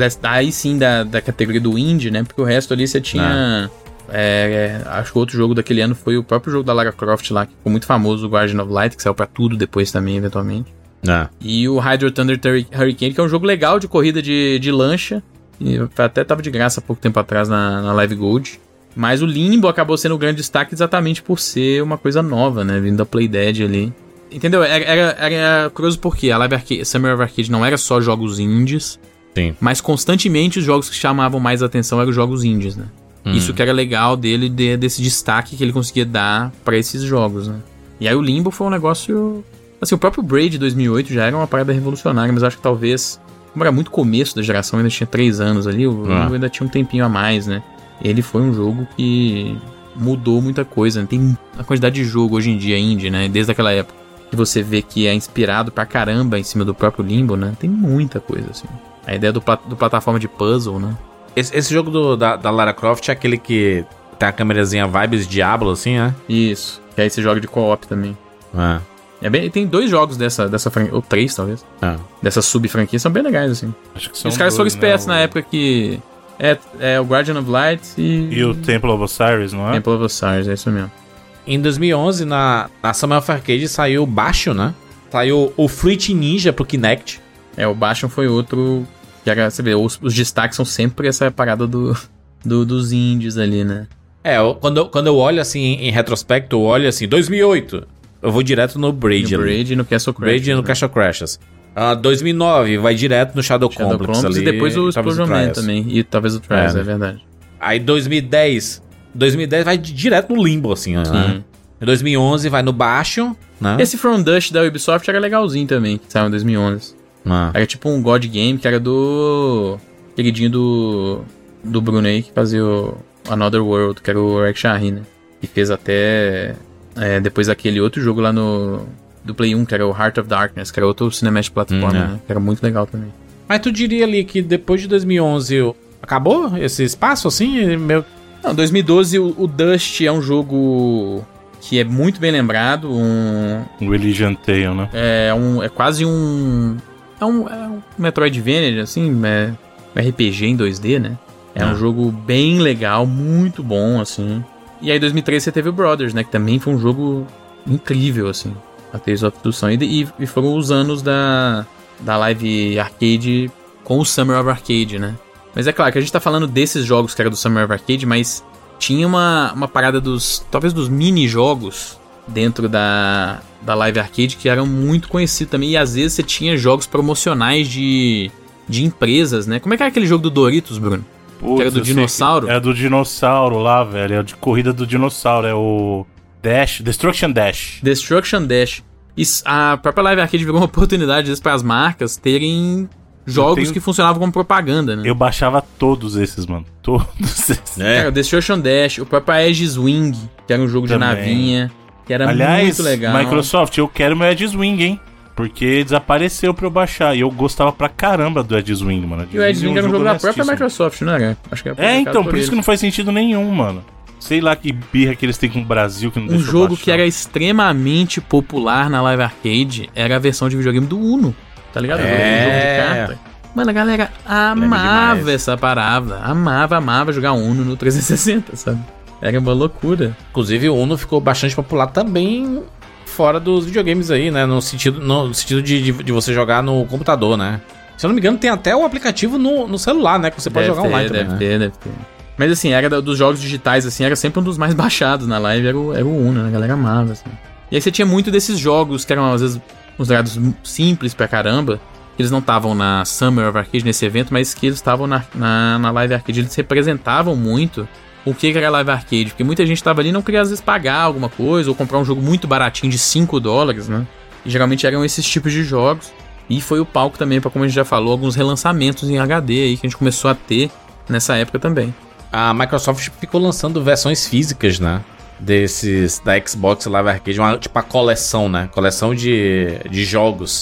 Aí sim, da, da categoria do indie, né? Porque o resto ali você tinha... É, é, acho que o outro jogo daquele ano foi o próprio jogo da Lara Croft lá, que ficou muito famoso, o Guardian of Light, que saiu pra tudo depois também, eventualmente. É. E o Hydro Thunder Hurricane, que é um jogo legal de corrida de, de lancha. E até tava de graça há pouco tempo atrás na, na Live Gold. Mas o Limbo acabou sendo o grande destaque exatamente por ser uma coisa nova, né? Vindo da Playdead ali. Entendeu? Era, era, era curioso porque a Live Arcade, Summer of Arcade não era só jogos indies. Sim. Mas constantemente os jogos que chamavam mais atenção eram os jogos indies, né? Hum. Isso que era legal dele, de, desse destaque que ele conseguia dar pra esses jogos, né? E aí o Limbo foi um negócio... Assim, o próprio Braid de dois mil e oito já era uma parada revolucionária, mas acho que talvez... Como era muito começo da geração, ainda tinha três anos ali, o ah. Limbo ainda tinha um tempinho a mais, né? Ele foi um jogo que mudou muita coisa, né? Tem uma quantidade de jogo hoje em dia indie, né? Desde aquela época. Que você vê que é inspirado pra caramba em cima do próprio Limbo, né? Tem muita coisa, assim. A ideia do, plat- do plataforma de puzzle, né? Esse, esse jogo do, da, da Lara Croft é aquele que tem a câmerazinha vibes Diablo, assim, né? Isso. Que aí você joga de co-op também. É. É bem, tem dois jogos dessa, dessa franquia, ou três talvez, é. dessa sub-franquia, são bem legais, assim. Acho que são Os caras dois, foram espertos né? na época que é, é o Guardian of Light e... E o Temple of Osiris, não é? Temple of Osiris, é isso mesmo. Em dois mil e onze, na, na Summer of Arcade, saiu o Bastion, né? Saiu o Fruit Ninja pro Kinect. É, o Bastion foi outro... Que era, você vê, os, os destaques são sempre essa parada do, do, dos indies ali, né? É, eu, quando, eu, quando eu olho assim, em retrospecto, eu olho assim, dois mil e oito, eu vou direto no Braid No ali. Braid e no Castle Crashers. Braid e no né? Castle Crashers. Uh, dois mil e nove, vai direto no Shadow, Shadow Complex, Complex ali. e depois o talvez Explosion Man Trials. também. E talvez o Trials, É, é, né? verdade. Aí dois mil e dez, dois mil e dez vai direto no Limbo, assim, né? Sim. Em dois mil e onze vai no Bastion, né? Esse From Dust da Ubisoft era legalzinho também, que saiu em dois mil e onze. Ah. Era tipo um God Game, que era do... Queridinho do... Do Bruno aí, que fazia o Another World, que era o Eric Shaheen, né? Que fez até... É, depois aquele outro jogo lá no... Do Play um, que era o Heart of Darkness, que era outro Cinematic Platform, Hum, é. né? Que era muito legal também. Mas tu diria ali que depois de dois mil e onze acabou esse espaço, assim? Meu... Não, dois mil e doze o, o Dust é um jogo que é muito bem lembrado, um... O Elysian Tale, né? É, um, é quase um... É um, é um Metroidvania, assim, é um R P G em dois D, né? É Ah. um jogo bem legal, muito bom, assim. E aí em dois mil e treze você teve o Brothers, né? Que também foi um jogo incrível, assim. A Tales of Destruction. E, e foram os anos da, da Live Arcade com o Summer of Arcade, né? Mas é claro que a gente tá falando desses jogos que era do Summer of Arcade, mas tinha uma, uma parada dos... talvez dos mini-jogos dentro da, da Live Arcade que eram muito conhecidos também. E às vezes você tinha jogos promocionais de, de empresas, né? Como é que era aquele jogo do Doritos, Bruno? Putz, que era do eu sei dinossauro? que É do dinossauro lá, velho. É de corrida do dinossauro. É o Dash, Destruction Dash. Destruction Dash. E a própria Live Arcade virou uma oportunidade para as marcas terem jogos tenho- que funcionavam como propaganda, né? Eu baixava todos esses, mano. Todos esses. Cara, o Destruction Dash, o próprio Aegis Wing, que era um jogo Também. de navinha, que era Aliás, muito legal. Microsoft, eu quero meu Edge Wing, hein? Porque desapareceu pra eu baixar. E eu gostava pra caramba do Edge Wing, mano. E o Aegis Wing era um jogo da própria honestíssimo. Microsoft, não era? Acho que era É, então, por por isso que não faz sentido nenhum, mano. Sei lá que birra que eles têm com o Brasil que não Um deixa eu jogo baixar. que era extremamente popular na Live Arcade era a versão de videogame do Uno, tá ligado? É. O jogo de carta. Mano, a galera amava demais. essa parada. Amava, amava jogar Uno no trezentos e sessenta, sabe? Era uma loucura. Inclusive o Uno ficou bastante popular também fora dos videogames aí, né? No sentido, no sentido de, de, de você jogar no computador, né? Se eu não me engano, tem até o aplicativo no, no celular, né? Que você pode Deve jogar ter, online deve também, né? ter, deve ter. Mas assim, era da- dos jogos digitais, assim, era sempre um dos mais baixados na live, era o, era o Uno, né? A galera amava, assim. E aí você tinha muito desses jogos que eram, às vezes, considerados m- simples pra caramba, que eles não estavam na Summer of Arcade, nesse evento, mas que eles estavam na, na, na Live Arcade, eles representavam muito o que que era Live Arcade, porque muita gente tava ali e não queria, às vezes, pagar alguma coisa, ou comprar um jogo muito baratinho de cinco dólares, né? E geralmente eram esses tipos de jogos. E foi o palco também pra, como a gente já falou, alguns relançamentos em H D aí, que a gente começou a ter nessa época também. A Microsoft ficou lançando versões físicas, né? Desses da Xbox Live Arcade, uma, tipo a coleção, né? Coleção de, de jogos.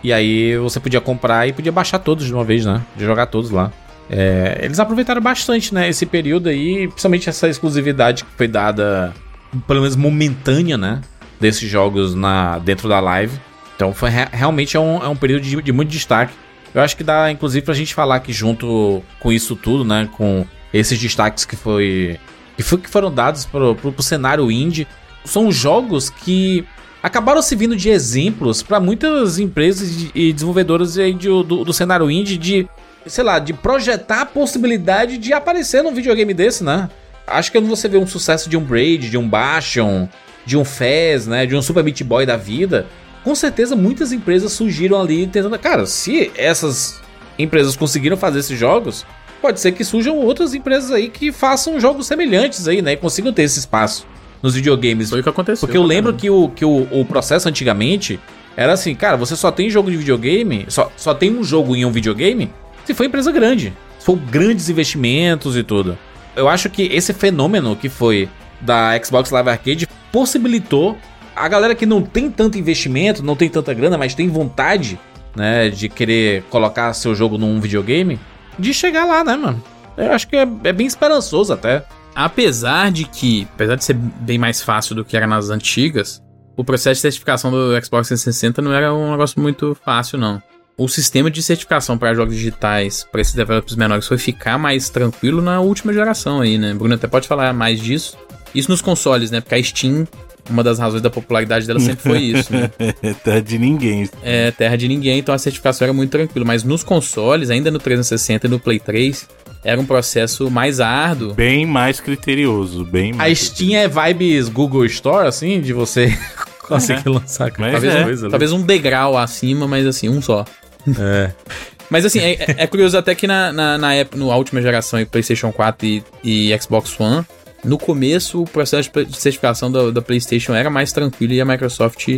E aí você podia comprar e podia baixar todos de uma vez, né? De jogar todos lá. É, eles aproveitaram bastante, né? Esse período aí, principalmente essa exclusividade que foi dada, pelo menos momentânea, né? Desses jogos na, dentro da live. Então foi, realmente é um, é um período de, de muito destaque. Eu acho que dá, inclusive, pra gente falar que junto com isso tudo, né? Com esses destaques que, foi, que, foi, que foram dados pro, pro, pro cenário indie, são jogos que acabaram servindo de exemplos para muitas empresas e desenvolvedoras aí de, do, do cenário indie de, sei lá, de projetar a possibilidade de aparecer num videogame desse, né? Acho que quando você vê um sucesso de um Braid, de um Bastion, de um Fez, né? De um Super Meat Boy da vida, com certeza muitas empresas surgiram ali tentando... Cara, se essas empresas conseguiram fazer esses jogos, pode ser que surjam outras empresas aí que façam jogos semelhantes aí, né? E consigam ter esse espaço nos videogames. Foi o que aconteceu. Porque eu lembro que, o, que o, o processo antigamente era assim, cara, você só tem jogo de videogame, só, só tem um jogo em um videogame se for empresa grande, se for grandes investimentos e tudo. Eu acho que esse fenômeno que foi da Xbox Live Arcade possibilitou a galera que não tem tanto investimento, não tem tanta grana, mas tem vontade, né, de querer colocar seu jogo num videogame, de chegar lá, né, mano? Eu acho que é, é bem esperançoso até. Apesar de que, apesar de ser bem mais fácil do que era nas antigas, o processo de certificação do Xbox trezentos e sessenta não era um negócio muito fácil, não. O sistema de certificação para jogos digitais, para esses developers menores, foi ficar mais tranquilo na última geração aí, né? Bruno até pode falar mais disso. Isso nos consoles, né? Porque a Steam, uma das razões da popularidade dela sempre foi isso, né? Terra de ninguém. É, terra de ninguém, então a certificação era muito tranquila. Mas nos consoles, ainda no trezentos e sessenta e no Play três, era um processo mais árduo. Bem mais criterioso, bem mais... A Steam é vibes Google Store, assim, de você conseguir é. lançar qualquer talvez, é. coisa ali. Talvez um degrau acima, mas assim, um só. É. Mas assim, é, é curioso até que na, na, na, época, na última geração, PlayStation quatro e, e Xbox One, no começo o processo de certificação da, da PlayStation era mais tranquilo e a Microsoft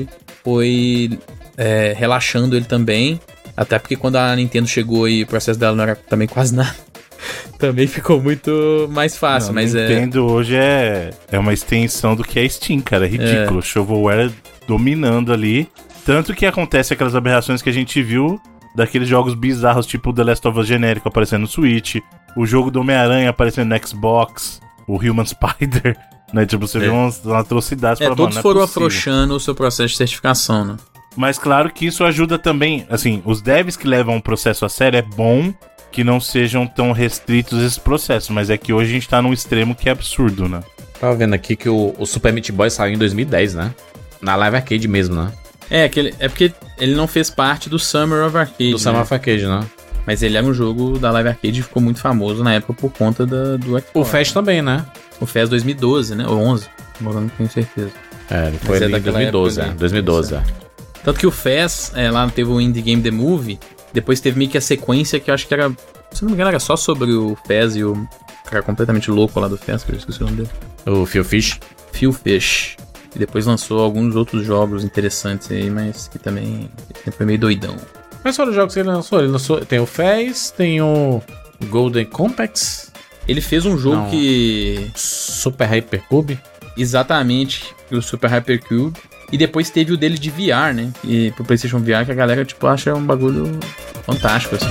foi é, relaxando ele também. Até porque quando a Nintendo chegou e o processo dela não era também quase nada, também ficou muito mais fácil. Não, mas a Nintendo é... hoje é, é uma extensão do que é Steam, cara. É ridículo. É. Shovelware dominando ali. Tanto que acontece aquelas aberrações que a gente viu daqueles jogos bizarros, tipo The Last of Us genérico aparecendo no Switch, o jogo do Homem-Aranha aparecendo no Xbox, o Human Spider, né? Tipo, você é. vê umas, umas atrocidades. É, pra, todos mano, foram é afrouxando o seu processo de certificação, né? Mas claro que isso ajuda também, assim, os devs que levam o processo a sério, é bom que não sejam tão restritos esses processos, mas é que hoje a gente tá num extremo que é absurdo, né? Tava vendo aqui que o, o Super Meat Boy saiu em dois mil e dez, né? Na Live Arcade mesmo, né? É, que ele, é porque ele não fez parte do Summer of Arcade. Do Summer né? of Arcade, né? Mas ele era um jogo da Live Arcade e ficou muito famoso na época por conta da, do Xbox. O Fez também, né? O Fez dois mil e doze, né? Ou onze, não tenho certeza. É, ele foi ali é em dois mil e doze, é. dois mil e doze, é. Tanto que o Fez, é, lá teve o Indie Game The Movie, depois teve meio que a sequência que eu acho que era, se não me engano, era só sobre o Fez e o cara completamente louco lá do Fez, que eu esqueci o nome dele. O Phil Fish. Phil Fish. E depois lançou alguns outros jogos interessantes aí, mas que também foi meio doidão. Quais foram os jogos que ele lançou? Ele lançou, tem o Fez, tem o Golden Complex. Ele fez um jogo Não. que... Super Hypercube. Exatamente, o Super Hypercube. E depois teve o dele de V R, né? E pro PlayStation V R, que a galera, tipo, acha um bagulho fantástico, assim.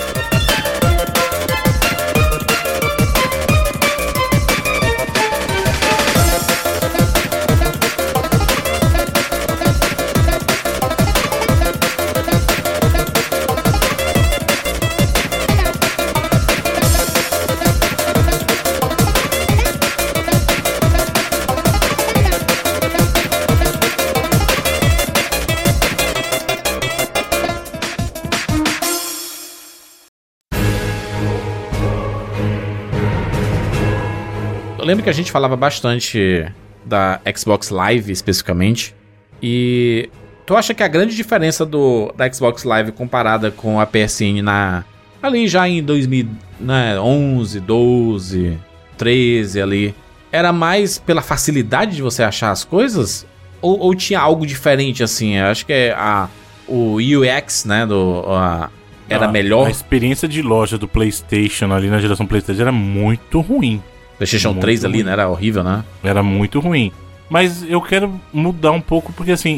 Eu lembro que a gente falava bastante da Xbox Live, especificamente. E tu acha que a grande diferença do, da Xbox Live comparada com a P S N na, ali já em dois mil e onze, doze, treze ali, era mais pela facilidade de você achar as coisas? Ou, ou tinha algo diferente assim? Eu acho que é a, o U X, né, do, a, era a, melhor. A experiência de loja do PlayStation ali na geração PlayStation era muito ruim. PlayStation muito três ali, ruim. né? Era horrível, né? Era muito ruim. Mas eu quero mudar um pouco porque, assim,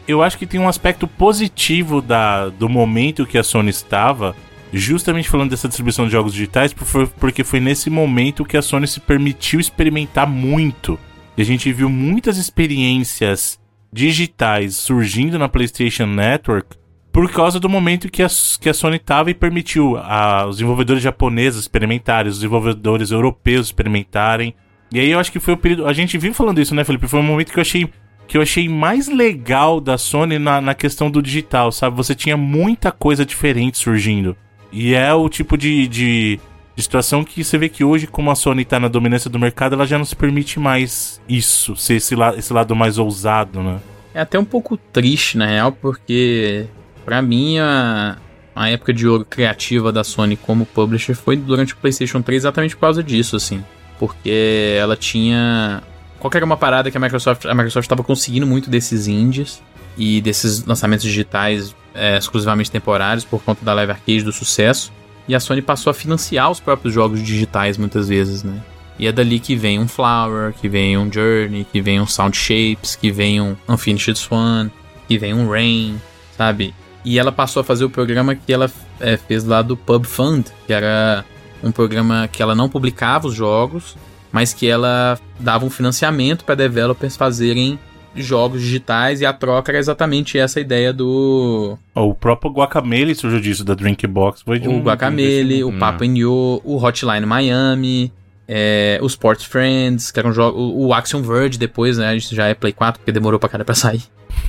eu acho que tem um aspecto positivo da, do momento que a Sony estava, justamente falando dessa distribuição de jogos digitais, porque foi nesse momento que a Sony se permitiu experimentar muito. E a gente viu muitas experiências digitais surgindo na PlayStation Network por causa do momento que a, que a Sony estava e permitiu a, os desenvolvedores japoneses experimentarem, os desenvolvedores europeus experimentarem. E aí eu acho que foi o período... A gente viu falando isso, né, Felipe? Foi um momento que eu achei, que eu achei mais legal da Sony na, na questão do digital, sabe? Você tinha muita coisa diferente surgindo. E é o tipo de, de, de situação que você vê que hoje, como a Sony tá na dominância do mercado, ela já não se permite mais isso, ser esse, la, esse lado mais ousado, né? É até um pouco triste, na real, porque pra mim a, a época de ouro criativa da Sony como publisher foi durante o PlayStation três exatamente por causa disso, assim. Porque ela tinha... Qual que era uma parada que a Microsoft a Microsoft estava conseguindo muito desses indies e desses lançamentos digitais é, exclusivamente temporários por conta da Live Arcade, do sucesso, e a Sony passou a financiar os próprios jogos digitais muitas vezes, né? E é dali que vem um Flower, que vem um Journey, que vem um Sound Shapes, que vem um Unfinished Swan, que vem um Rain, sabe? E ela passou a fazer o programa que ela é, fez lá do Pub Fund, que era um programa que ela não publicava os jogos, mas que ela dava um financiamento para developers fazerem jogos digitais, e a troca era exatamente essa ideia do... O próprio Guacamelee surgiu disso, da Drinkbox. Foi de o um, Guacamelee, um... o Papa Nyo, o Hotline Miami, é, o Sports Friends, que era um jogo... O, o Axiom Verge depois, né? A gente já é Play quatro, porque demorou pra cara pra sair.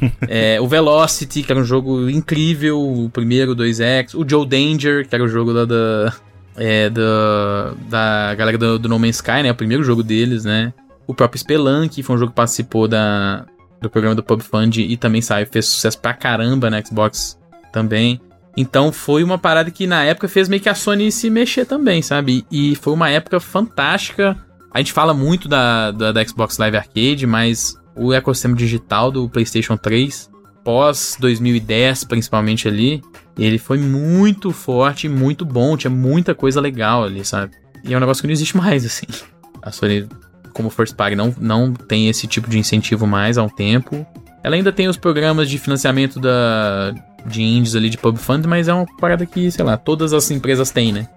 é, o Velocity, que era um jogo incrível, o primeiro, o dois X. O Joe Danger, que era o jogo da... da é, da, da galera do, do No Man's Sky, né? O primeiro jogo deles, né? O próprio Spelunk, foi um jogo que participou da, do programa do Pub Fund e também saiu, fez sucesso pra caramba na Xbox também. Então foi uma parada que na época fez meio que a Sony se mexer também, sabe? E foi uma época fantástica. A gente fala muito da, da, da Xbox Live Arcade, mas o ecossistema digital do PlayStation três, pós dois mil e dez principalmente ali, ele foi muito forte e muito bom. Tinha muita coisa legal ali, sabe? E é um negócio que não existe mais, assim. A Sony, como first party, não, não tem esse tipo de incentivo mais há um tempo. Ela ainda tem os programas de financiamento da, de indies ali, de Pub Fund, mas é uma parada que, sei lá, todas as empresas têm, né?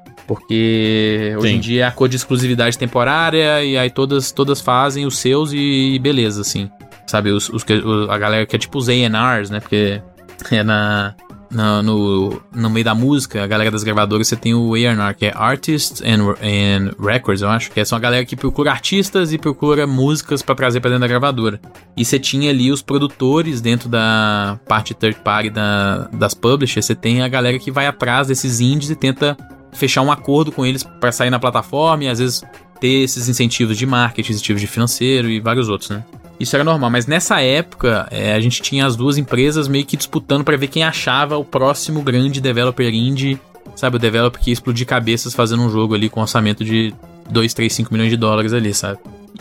Porque hoje Sim. em dia é a cor de exclusividade temporária, e aí todas, todas fazem os seus e beleza, assim. Sabe, os, os, a galera que é tipo os A and Rs, né? Porque é na... No, no, no meio da música, a galera das gravadoras, você tem o A and R, que é Artists and, and Records, eu acho, que é só a galera que procura artistas e procura músicas pra trazer pra dentro da gravadora. E você tinha ali os produtores dentro da parte third party da, das publishers, você tem a galera que vai atrás desses indies e tenta fechar um acordo com eles pra sair na plataforma e às vezes ter esses incentivos de marketing, incentivos de financeiro e vários outros, né? Isso era normal, mas nessa época é, a gente tinha as duas empresas meio que disputando pra ver quem achava o próximo grande developer indie, sabe? O developer que ia explodir cabeças fazendo um jogo ali com orçamento de dois, três, cinco milhões de dólares ali, sabe?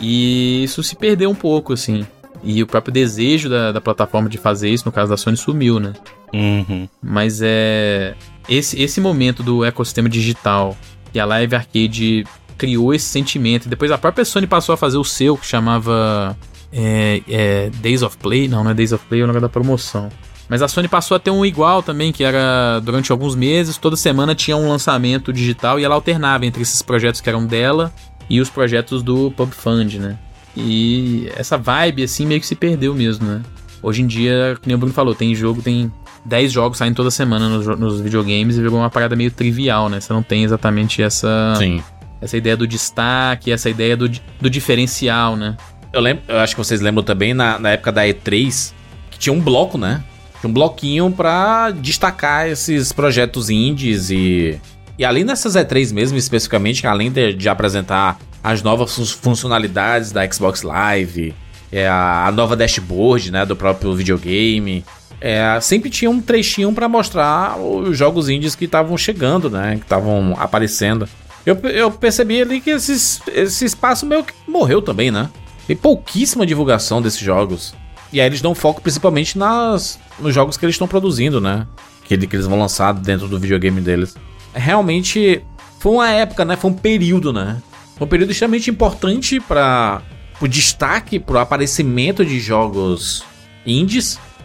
E isso se perdeu um pouco, assim. E o próprio desejo da, da plataforma de fazer isso, no caso da Sony, sumiu, né? Uhum. Mas é... Esse, esse momento do ecossistema digital, que a Live Arcade criou esse sentimento, e depois a própria Sony passou a fazer o seu, que chamava... É, é Days of Play, não, não é Days of Play, é o nome da promoção. Mas a Sony passou a ter um igual também, que era durante alguns meses, toda semana tinha um lançamento digital e ela alternava entre esses projetos que eram dela e os projetos do Pub Fund, né? E essa vibe, assim, meio que se perdeu mesmo, né? Hoje em dia, como o Bruno falou, tem jogo, tem dez jogos saindo toda semana nos, nos videogames e virou uma parada meio trivial, né? Você não tem exatamente essa, Sim. essa ideia do destaque, essa ideia do, do diferencial, né? Eu, lembro, eu acho que vocês lembram também, na, na época da E três, que tinha um bloco, né? Tinha um bloquinho pra destacar esses projetos indies e... E além dessas E três mesmo, especificamente, além de, de apresentar as novas funcionalidades da Xbox Live, é, a, a nova dashboard, né, do próprio videogame, é, sempre tinha um trechinho pra mostrar os jogos indies que estavam chegando, né? Que estavam aparecendo. Eu, eu percebi ali que esses, esse espaço meio que morreu também, né? Tem pouquíssima divulgação desses jogos. E aí eles dão foco principalmente nas, nos jogos que eles estão produzindo, né? Que, que eles vão lançar dentro do videogame deles. Realmente foi uma época, né? Foi um período, né? Foi um período extremamente importante para o destaque, para o aparecimento de jogos indies.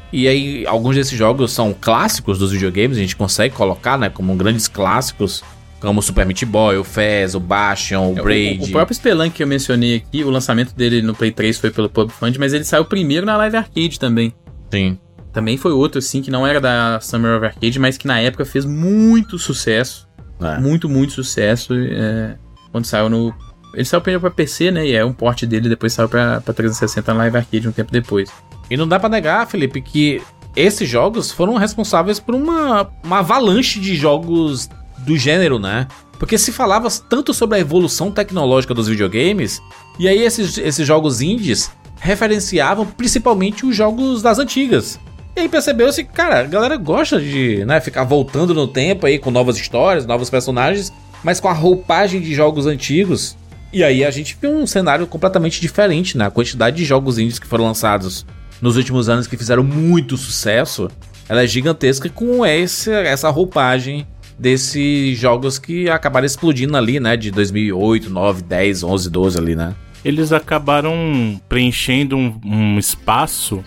E aí, alguns desses jogos são clássicos dos videogames, a gente consegue colocar, né, como grandes clássicos, como o Super Meat Boy, o Fez, o Bastion, o Braid. O, o próprio Spelunk que eu mencionei aqui, o lançamento dele no Play três foi pelo Pub Fund, mas ele saiu primeiro na Live Arcade também. Sim. Também foi outro, assim, que não era da Summer of Arcade, mas que na época fez muito sucesso. É. Muito, muito sucesso. É, quando saiu no... Ele saiu primeiro pra P C, né, e é um port dele, depois saiu pra, pra trezentos e sessenta na Live Arcade um tempo depois. E não dá pra negar, Felipe, que esses jogos foram responsáveis por uma, uma avalanche de jogos do gênero, né? Porque se falava tanto sobre a evolução tecnológica dos videogames, e aí esses, esses jogos indies referenciavam principalmente os jogos das antigas. E aí percebeu-se que, cara, a galera gosta de, né, ficar voltando no tempo aí com novas histórias, novos personagens, mas com a roupagem de jogos antigos. E aí a gente viu um cenário completamente diferente, né? A quantidade de jogos indies que foram lançados nos últimos anos que fizeram muito sucesso, ela é gigantesca com esse, essa roupagem desses jogos que acabaram explodindo ali, né, de dois mil e oito, nove, dez, onze, doze ali, né. Eles acabaram preenchendo um, um espaço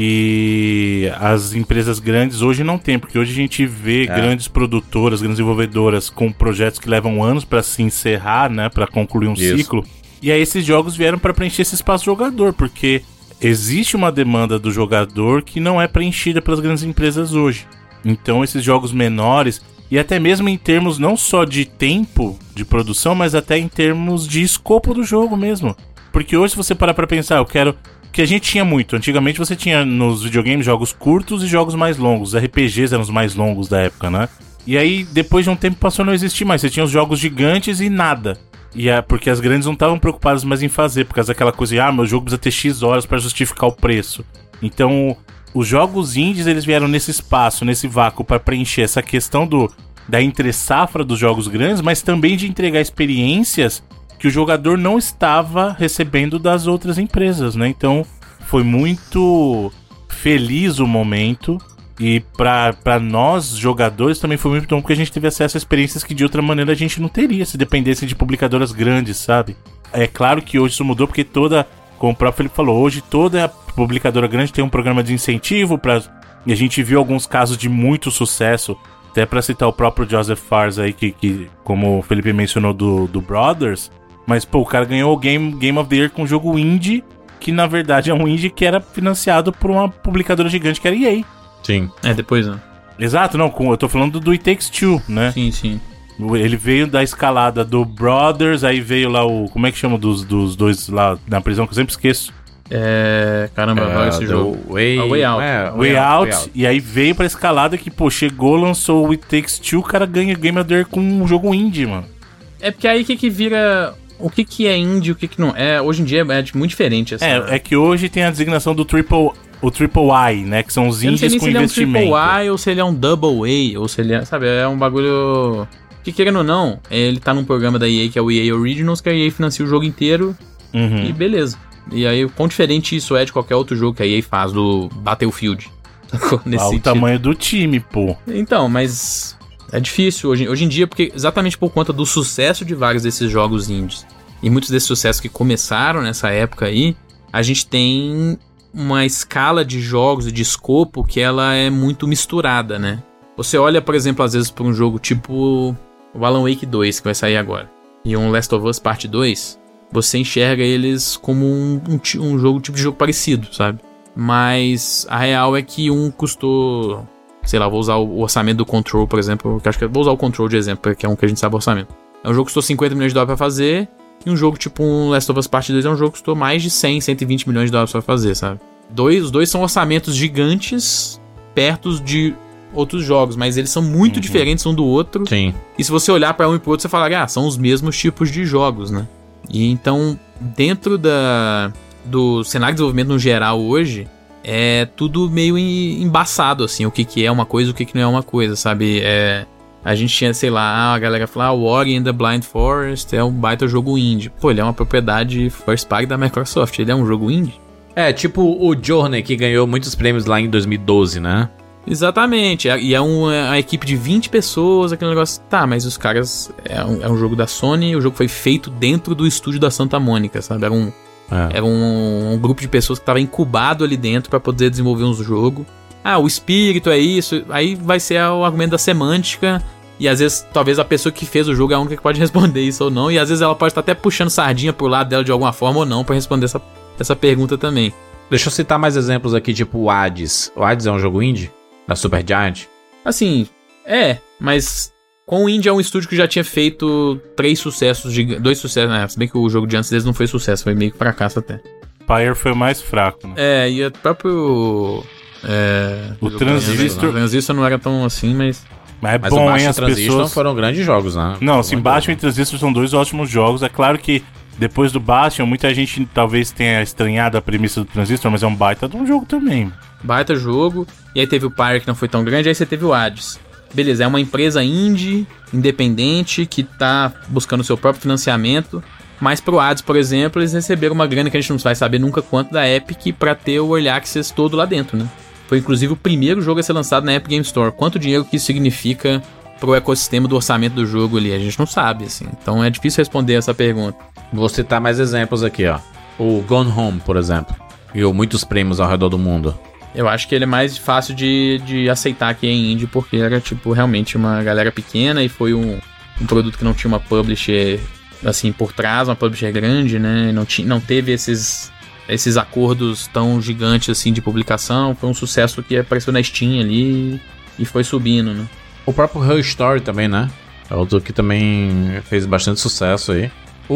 que as empresas grandes hoje não têm, porque hoje a gente vê é. grandes produtoras, grandes desenvolvedoras com projetos que levam anos para se encerrar, né, para concluir um Isso. ciclo, e aí esses jogos vieram para preencher esse espaço do jogador, porque existe uma demanda do jogador que não é preenchida pelas grandes empresas hoje. Então esses jogos menores, e até mesmo em termos não só de tempo de produção, mas até em termos de escopo do jogo mesmo. Porque hoje, se você parar pra pensar, eu quero... que a gente tinha muito. Antigamente você tinha nos videogames jogos curtos e jogos mais longos. Os R P Gs eram os mais longos da época, né? E aí, depois de um tempo, passou a não existir mais. Você tinha os jogos gigantes e nada. E é porque as grandes não estavam preocupadas mais em fazer, por causa daquela coisa de, ah, meu jogo precisa ter X horas pra justificar o preço. Então, os jogos indies, eles vieram nesse espaço, nesse vácuo, pra preencher essa questão do, da entre-safra dos jogos grandes, mas também de entregar experiências que o jogador não estava recebendo das outras empresas, né? Então, foi muito feliz o momento. E pra, pra nós, jogadores, também foi muito bom, porque a gente teve acesso a experiências que de outra maneira a gente não teria, se dependesse de publicadoras grandes, sabe? É claro que hoje isso mudou, porque toda, como o próprio Felipe falou, hoje toda publicadora grande tem um programa de incentivo, pra, e a gente viu alguns casos de muito sucesso, até pra citar o próprio Joseph Fares aí, que, que como o Felipe mencionou do, do Brothers, mas pô, o cara ganhou o Game, Game of the Year com um jogo indie, que na verdade é um indie que era financiado por uma publicadora gigante que era E A. Sim. É, depois não. Exato, não, eu tô falando do It Takes Two, né? Sim, sim. Ele veio da escalada do Brothers, aí veio lá o... Como é que chama dos, dos dois lá na prisão, que eu sempre esqueço? É... Caramba, é, qual é esse jogo? Way, ah, Way Out. É, Way, Way, Out, Way Out. E aí veio pra escalada que, pô, chegou, lançou o It Takes Two, o cara ganha Game of the Year com um jogo indie, mano. É porque aí que que vira... O que que é indie e o que que não é? Hoje em dia é muito diferente. Essa... É, é que hoje tem a designação do Triple... O Triple I, né? Que são os indies com investimento. Eu não sei nem se ele é um investimento. Triple I ou se ele é um Double A, ou se ele é... Sabe, é um bagulho... Que querendo ou não, ele tá num programa da E A que é o E A Originals, que a E A financia o jogo inteiro Uhum. e beleza. E aí, o quão diferente isso é de qualquer outro jogo que a E A faz, do Battlefield. Nesse Ah, o sentido. tamanho do time, pô. Então, mas é difícil hoje, hoje em dia, porque exatamente por conta do sucesso de vários desses jogos indies, e muitos desses sucessos que começaram nessa época aí, a gente tem uma escala de jogos e de escopo que ela é muito misturada, né? Você olha, por exemplo, às vezes para um jogo tipo o Alan Wake dois, que vai sair agora, e um Last of Us Part dois, você enxerga eles como um, um, um jogo, tipo de jogo parecido, sabe? Mas a real é que um custou, sei lá, vou usar o orçamento do Control, por exemplo, que acho que vou usar o Control de exemplo, que é um que a gente sabe o orçamento. É um jogo que custou cinquenta milhões de dólares pra fazer, e um jogo tipo um Last of Us Part dois é um jogo que custou mais de cem, cento e vinte milhões de dólares pra fazer, sabe? Dois, os dois são orçamentos gigantes perto de outros jogos, mas eles são muito uhum. diferentes um do outro. Sim. E se você olhar pra um e pro outro, você fala, ah, são os mesmos tipos de jogos, né? E então, dentro da, do cenário de desenvolvimento no geral hoje, é tudo meio embaçado, assim, o que, que é uma coisa e o que, que não é uma coisa, sabe? É... A gente tinha, sei lá, a galera falava, ah, o Ori and the Blind Forest é um baita jogo indie. Pô, ele é uma propriedade first party da Microsoft, ele é um jogo indie? É, tipo o Journey, que ganhou muitos prêmios lá em dois mil e doze, né? Exatamente, e é uma, uma equipe de vinte pessoas, aquele negócio, tá, mas os caras, é um, é um jogo da Sony, o jogo foi feito dentro do estúdio da Santa Mônica, sabe? Era um, é. era um, um grupo de pessoas que estava incubado ali dentro pra poder desenvolver um jogo. ah, o espírito é isso, aí vai ser o argumento da semântica, e às vezes, talvez a pessoa que fez o jogo é a única que pode responder isso ou não, e às vezes ela pode estar até puxando sardinha pro lado dela de alguma forma ou não, pra responder essa, essa pergunta também. Deixa eu citar mais exemplos aqui, tipo o Hades. O Hades é um jogo indie? Da Supergiant? Assim, é, mas com o indie é um estúdio que já tinha feito três sucessos, dois sucessos, né? Se bem que o jogo de antes deles não foi sucesso, foi meio que fracasso até. Pyre foi o mais fraco, né? É, e o próprio... É, o Transistor... O Transistor não era tão assim, mas... Mas é mas bom, o Bastion hein, e as Transistor pessoas... foram grandes jogos, né? Não, assim, Bastion e Transistor são dois ótimos jogos. É claro que depois do Bastion, muita gente talvez tenha estranhado a premissa do Transistor, mas é um baita de um jogo também. Baita jogo. E aí teve o Pyre, que não foi tão grande, aí você teve o Hades. Beleza, é uma empresa indie, independente, que tá buscando o seu próprio financiamento. Mas pro Hades, por exemplo, eles receberam uma grana que a gente não vai saber nunca quanto da Epic pra ter o Early Access todo lá dentro, né? Foi inclusive o primeiro jogo a ser lançado na Epic Game Store. Quanto dinheiro que isso significa pro ecossistema do orçamento do jogo ali? A gente não sabe, assim. Então é difícil responder essa pergunta. Vou citar mais exemplos aqui, ó. O Gone Home, por exemplo. Ganhou muitos prêmios ao redor do mundo. Eu acho que ele é mais fácil de, de aceitar que é indie, porque era, tipo, realmente uma galera pequena e foi um, um produto que não tinha uma publisher, assim, por trás, uma publisher grande, né? Não, tinha, não teve esses... esses acordos tão gigantes assim de publicação. Foi um sucesso que apareceu na Steam ali e foi subindo, né? O próprio Her Story também, né? É outro que também fez bastante sucesso aí.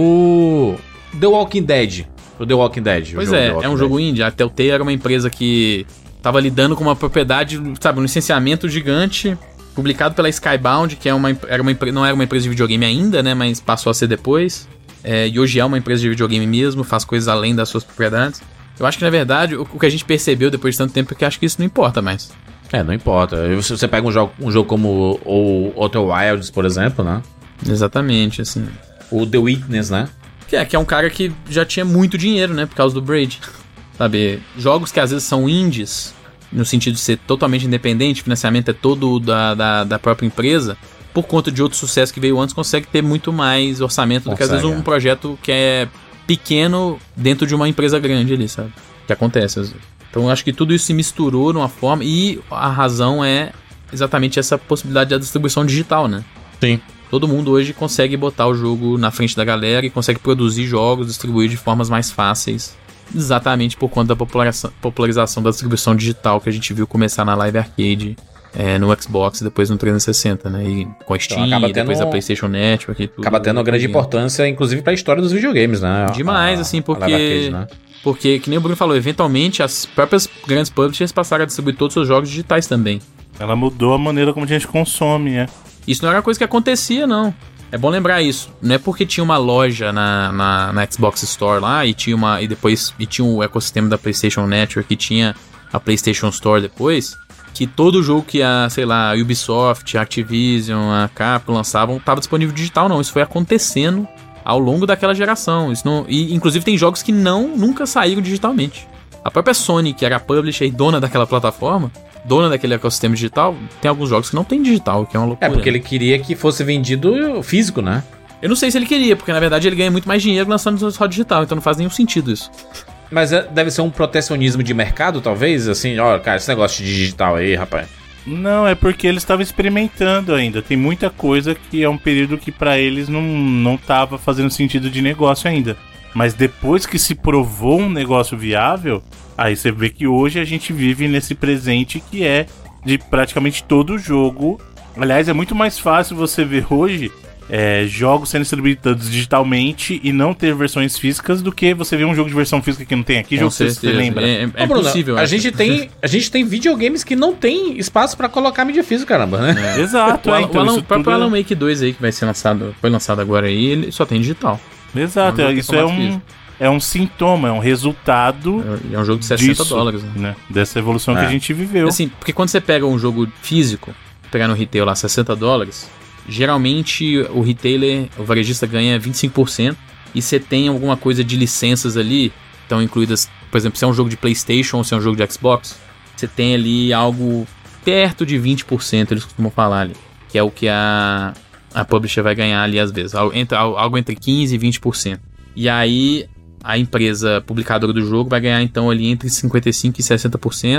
O The Walking Dead. O The Walking Dead. Pois é, é um jogo indie. A Telltale era uma empresa que tava lidando com uma propriedade, sabe, um licenciamento gigante, publicado pela Skybound, que é uma, era uma, não era uma empresa de videogame ainda, né? Mas passou a ser depois. É, e hoje é uma empresa de videogame mesmo, faz coisas além das suas propriedades. Eu acho que, na verdade, o, o que a gente percebeu depois de tanto tempo é que acho que isso não importa mais. É, não importa. Se você pega um jogo, um jogo como o Outer Wilds, por exemplo, né? Exatamente, assim. O The Witness, né? Que é, que é um cara que já tinha muito dinheiro, né? Por causa do Braid. Sabe, jogos que às vezes são indies, no sentido de ser totalmente independente, o financiamento é todo da, da, da própria empresa, por conta de outro sucesso que veio antes, consegue ter muito mais orçamento consegue, do que às vezes um é. projeto que é pequeno dentro de uma empresa grande ali, sabe? Que acontece às vezes. Então eu acho que tudo isso se misturou numa forma, e a razão é exatamente essa possibilidade da distribuição digital, né? Sim. Todo mundo hoje consegue botar o jogo na frente da galera e consegue produzir jogos, distribuir de formas mais fáceis, exatamente por conta da popularização, popularização da distribuição digital que a gente viu começar na Live Arcade, é, no Xbox e depois no trezentos e sessenta, né? E com a Steam, então, e depois a PlayStation Network e tudo. Acaba tendo uma grande importância, inclusive, pra história dos videogames, né? Demais, a, assim, porque... Arcade, né? Porque, que nem o Bruno falou, eventualmente as próprias grandes publishers passaram a distribuir todos os seus jogos digitais também. Ela mudou a maneira como a gente consome, é. Isso não era uma coisa que acontecia, não. É bom lembrar isso. Não é porque tinha uma loja na, na, na Xbox Store lá e tinha uma. E depois. E tinha o ecossistema da PlayStation Network e tinha a PlayStation Store depois, que todo jogo que a, sei lá, a Ubisoft, a Activision, a Capcom lançavam estava disponível digital, não. Isso foi acontecendo ao longo daquela geração. Isso não, e inclusive tem jogos que não nunca saíram digitalmente. A própria Sony, que era a publisher e dona daquela plataforma, dona daquele ecossistema digital, tem alguns jogos que não tem digital, que é uma loucura. É, porque ele queria que fosse vendido físico, né? Eu não sei se ele queria, porque na verdade ele ganha muito mais dinheiro lançando só digital, então não faz nenhum sentido isso. Mas é, deve ser um protecionismo de mercado, talvez? Assim, ó, cara, esse negócio de digital aí, rapaz. Não, é porque eles estavam experimentando ainda. Tem muita coisa que é um período que pra eles não, não tava fazendo sentido de negócio ainda. Mas depois que se provou um negócio viável, aí você vê que hoje a gente vive nesse presente que é de praticamente todo jogo. Aliás, é muito mais fácil você ver hoje é, jogos sendo distribuídos digitalmente e não ter versões físicas do que você ver um jogo de versão física que não tem aqui. Com jogo certeza. que você lembra. É, é, é Ô, Bruno, possível. A gente, tem, a gente tem videogames que não tem espaço pra colocar mídia física, caramba, né? É. Exato. O, é, Alan, então, o, Alan, isso o próprio tudo... Alan Wake dois aí, que vai ser lançado, foi lançado agora aí, ele só tem digital. Exato, é um isso é um, é um sintoma, é um resultado. É um jogo de sessenta disso, dólares, né? né? Dessa evolução É. que a gente viveu. Assim, porque quando você pega um jogo físico, pegar no retail lá sessenta dólares, geralmente o retailer, o varejista ganha vinte e cinco por cento e você tem alguma coisa de licenças ali, estão incluídas, por exemplo, se é um jogo de PlayStation ou se é um jogo de Xbox, você tem ali algo perto de vinte por cento, eles costumam falar ali, que é o que a, a publisher vai ganhar ali às vezes, algo entre, algo entre quinze por cento e vinte por cento. E aí a empresa publicadora do jogo vai ganhar então ali entre cinquenta e cinco por cento e sessenta por cento,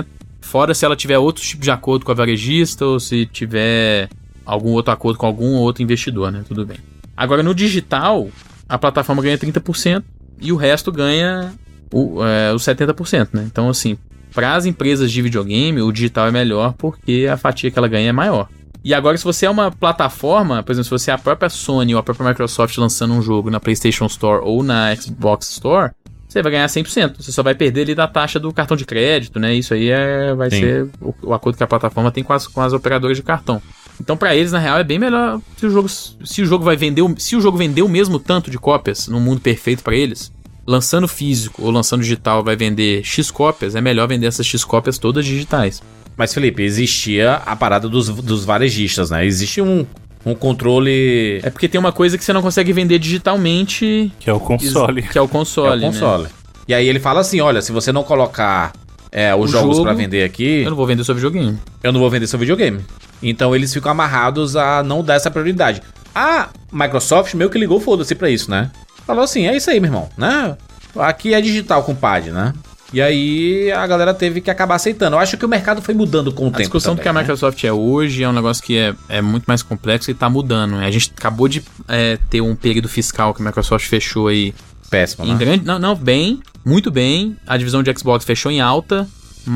Fora se ela tiver outro tipo de acordo com a varejista ou se tiver algum outro acordo com algum outro investidor, né? Tudo bem. Agora, no digital, a plataforma ganha trinta por cento e o resto ganha o, é, os setenta por cento, né? Então, assim, para as empresas de videogame, o digital é melhor porque a fatia que ela ganha é maior. E agora, se você é uma plataforma, por exemplo, se você é a própria Sony ou a própria Microsoft lançando um jogo na PlayStation Store ou na Xbox Store, você vai ganhar cem por cento. Você só vai perder ali da taxa do cartão de crédito, né? Isso aí é, vai Sim. ser o, o acordo que a plataforma tem com as, com as operadoras de cartão. Então, pra eles, na real, é bem melhor se o jogo, se o jogo vai vender, se o jogo vender o mesmo tanto de cópias num mundo perfeito pra eles, lançando físico ou lançando digital vai vender X cópias, é melhor vender essas X cópias todas digitais. Mas, Felipe, existia a parada dos, dos varejistas, né? Existe um, um controle... É porque tem uma coisa que você não consegue vender digitalmente... Que é o console. Que é o console, É o console. Né? E aí ele fala assim, olha, se você não colocar é, os o jogos jogo, pra vender aqui... Eu não vou vender seu videogame. Eu não vou vender seu videogame. Então eles ficam amarrados a não dar essa prioridade. A Microsoft meio que ligou foda-se pra isso, né? Falou assim, é isso aí, meu irmão, né? Aqui é digital, compadre, né? E aí a galera teve que acabar aceitando. Eu acho que o mercado foi mudando com o a tempo. A discussão também, do que a né? Microsoft é hoje é um negócio que é, é muito mais complexo e tá mudando. Né? A gente acabou de é, ter um período fiscal que a Microsoft fechou aí. Péssimo, em né? grande, não, não, bem, muito bem. A divisão de Xbox fechou em alta,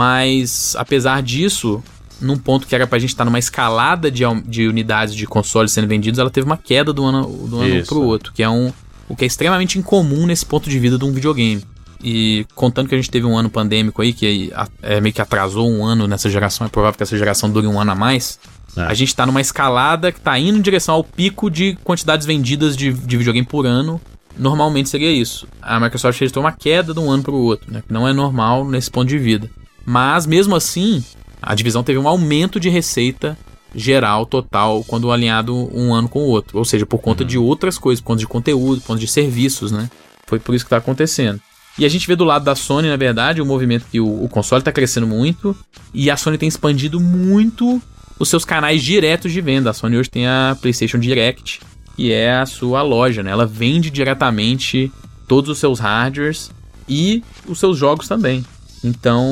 mas apesar disso, num ponto que era pra gente estar numa escalada de, de unidades de consoles sendo vendidos, ela teve uma queda do ano, do ano pro outro, que é um, o que é extremamente incomum nesse ponto de vida de um videogame. E contando que a gente teve um ano pandêmico aí, que é, meio que atrasou um ano nessa geração, é provável que essa geração dure um ano a mais, é. A gente tá numa escalada que tá indo em direção ao pico de quantidades vendidas de, de videogame por ano. Normalmente seria isso. A Microsoft registrou uma queda de um ano pro outro, né? Que não é normal nesse ponto de vida. Mas mesmo assim, a divisão teve um aumento de receita geral, total, quando alinhado um ano com o outro. Ou seja, por conta uhum. de outras coisas, por conta de conteúdo, por conta de serviços, né? Foi por isso que tá acontecendo. E a gente vê do lado da Sony, na verdade, o movimento que o, o console está crescendo muito e a Sony tem expandido muito os seus canais diretos de venda. A Sony hoje tem a PlayStation Direct, que é a sua loja, né? Ela vende diretamente todos os seus hardwares e os seus jogos também. Então,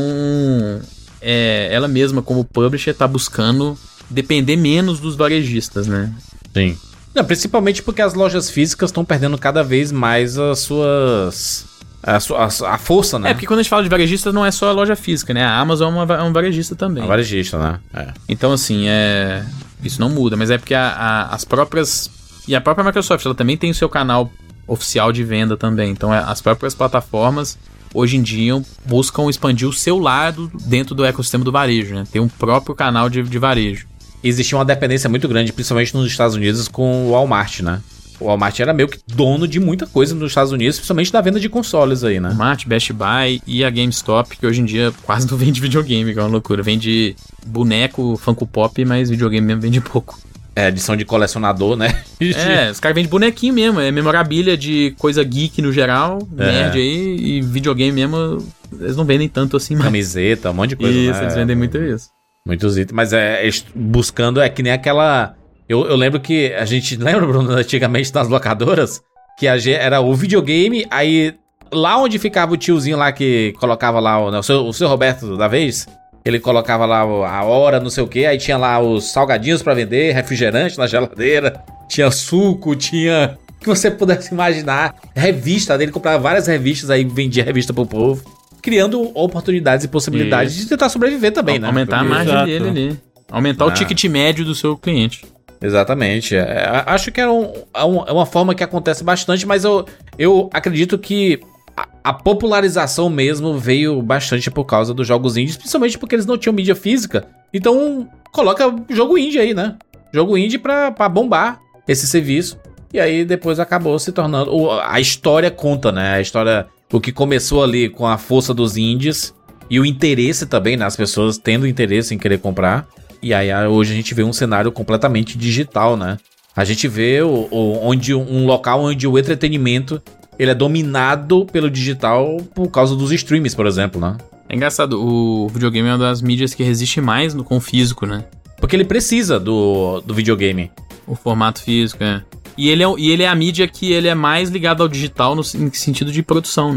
é, ela mesma, como publisher, está buscando depender menos dos varejistas, né? Sim. Não, principalmente porque as lojas físicas estão perdendo cada vez mais as suas... A, a, a força, né? É, porque quando a gente fala de varejista, não é só a loja física, né? A Amazon é, uma, é um varejista também. É um varejista, né? É. Então, assim, é... isso não muda, mas é porque a, a, as próprias... E a própria Microsoft, ela também tem o seu canal oficial de venda também. Então, é, as próprias plataformas, hoje em dia, buscam expandir o seu lado dentro do ecossistema do varejo, né? Tem um próprio canal de, de varejo. Existia uma dependência muito grande, principalmente nos Estados Unidos, com o Walmart, né? O Walmart era meio que dono de muita coisa nos Estados Unidos, principalmente da venda de consoles aí, né? Walmart, Best Buy e a GameStop, que hoje em dia quase não vende videogame, que é uma loucura. Vende boneco, Funko Pop, mas videogame mesmo vende pouco. É, edição de colecionador, né? É, os caras vendem bonequinho mesmo, é memorabilia de coisa geek no geral, é. Nerd aí, e videogame mesmo, eles não vendem tanto assim, mas... Camiseta, um monte de coisa, isso, né? Eles vendem muito isso. Muitos itens, mas é, buscando é que nem aquela... Eu, eu lembro que a gente lembra, Bruno, antigamente nas locadoras, que a, era o videogame, aí lá onde ficava o tiozinho lá que colocava lá, o, o, seu, o seu Roberto da vez, ele colocava lá a hora, não sei o que, aí tinha lá os salgadinhos pra vender, refrigerante na geladeira, tinha suco, tinha o que você pudesse imaginar, revista dele, comprava várias revistas, aí vendia revista pro povo, criando oportunidades e possibilidades Isso. de tentar sobreviver também, né? Aumentar Porque... a margem Exato. dele ali, aumentar ah. o ticket médio do seu cliente. Exatamente, é, acho que é um, é uma forma que acontece bastante, mas eu, eu acredito que a, a popularização mesmo veio bastante por causa dos jogos indies, principalmente porque eles não tinham mídia física, então coloca jogo indie aí, né? Jogo indie pra, pra bombar esse serviço, e aí depois acabou se tornando, a história conta, né? A história, o que começou ali com a força dos indies e o interesse também, né? As pessoas tendo interesse em querer comprar. E aí hoje a gente vê um cenário completamente digital, né? A gente vê o, o, onde um local onde o entretenimento ele é dominado pelo digital por causa dos streams, por exemplo, né? É engraçado, o videogame é uma das mídias que resiste mais no, com o físico, né? Porque ele precisa do, do videogame. O formato físico, é. E ele é, e ele é a mídia que ele é mais ligado ao digital no em sentido de produção, né?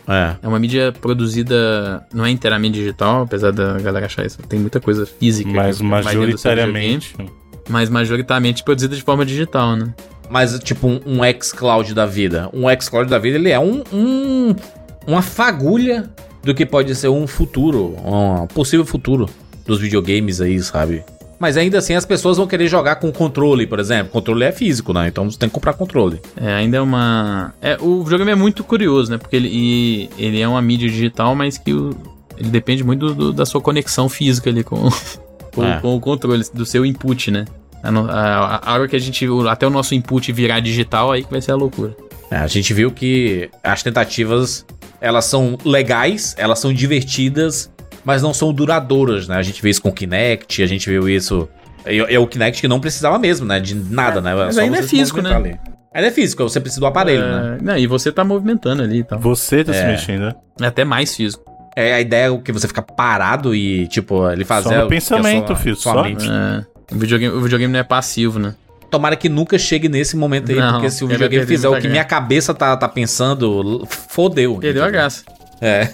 É. É uma mídia produzida, não é inteiramente digital, apesar da galera achar isso. Tem muita coisa física. Mas majoritariamente. Mas majoritariamente produzida de forma digital, né? Mas tipo um, um xCloud da vida. Um xCloud da vida, ele é um, um uma fagulha do que pode ser um futuro, um possível futuro dos videogames aí, sabe? Mas ainda assim as pessoas vão querer jogar com controle, por exemplo. Controle é físico, né? Então você tem que comprar controle. É, ainda é uma... É, o videogame é muito curioso, né? Porque ele, e, ele é uma mídia digital, mas que o, ele depende muito do, do, da sua conexão física ali com, com, é. com o controle, do seu input, né? A, a, a hora que a gente... Até o nosso input virar digital, aí que vai ser a loucura. É, a gente viu que as tentativas, elas são legais, elas são divertidas, mas não são duradouras, né? A gente viu isso com o Kinect, a gente viu isso... É, é o Kinect que não precisava mesmo, né? De nada, é, né? Mas ainda é físico, né? Ali. Ainda é físico, você precisa do aparelho, é, né? Não, e você tá movimentando ali e tal. Você tá é. se mexendo, né? É até mais físico. É a ideia que você fica parado e, tipo, ele fazer... Só no pensamento, filho, sua só. mente. É, o, videogame, o videogame não é passivo, né? Tomara que nunca chegue nesse momento aí, não, porque se o videogame fizer o que ganhar. minha cabeça tá, tá pensando, fodeu. Perdeu a graça. É.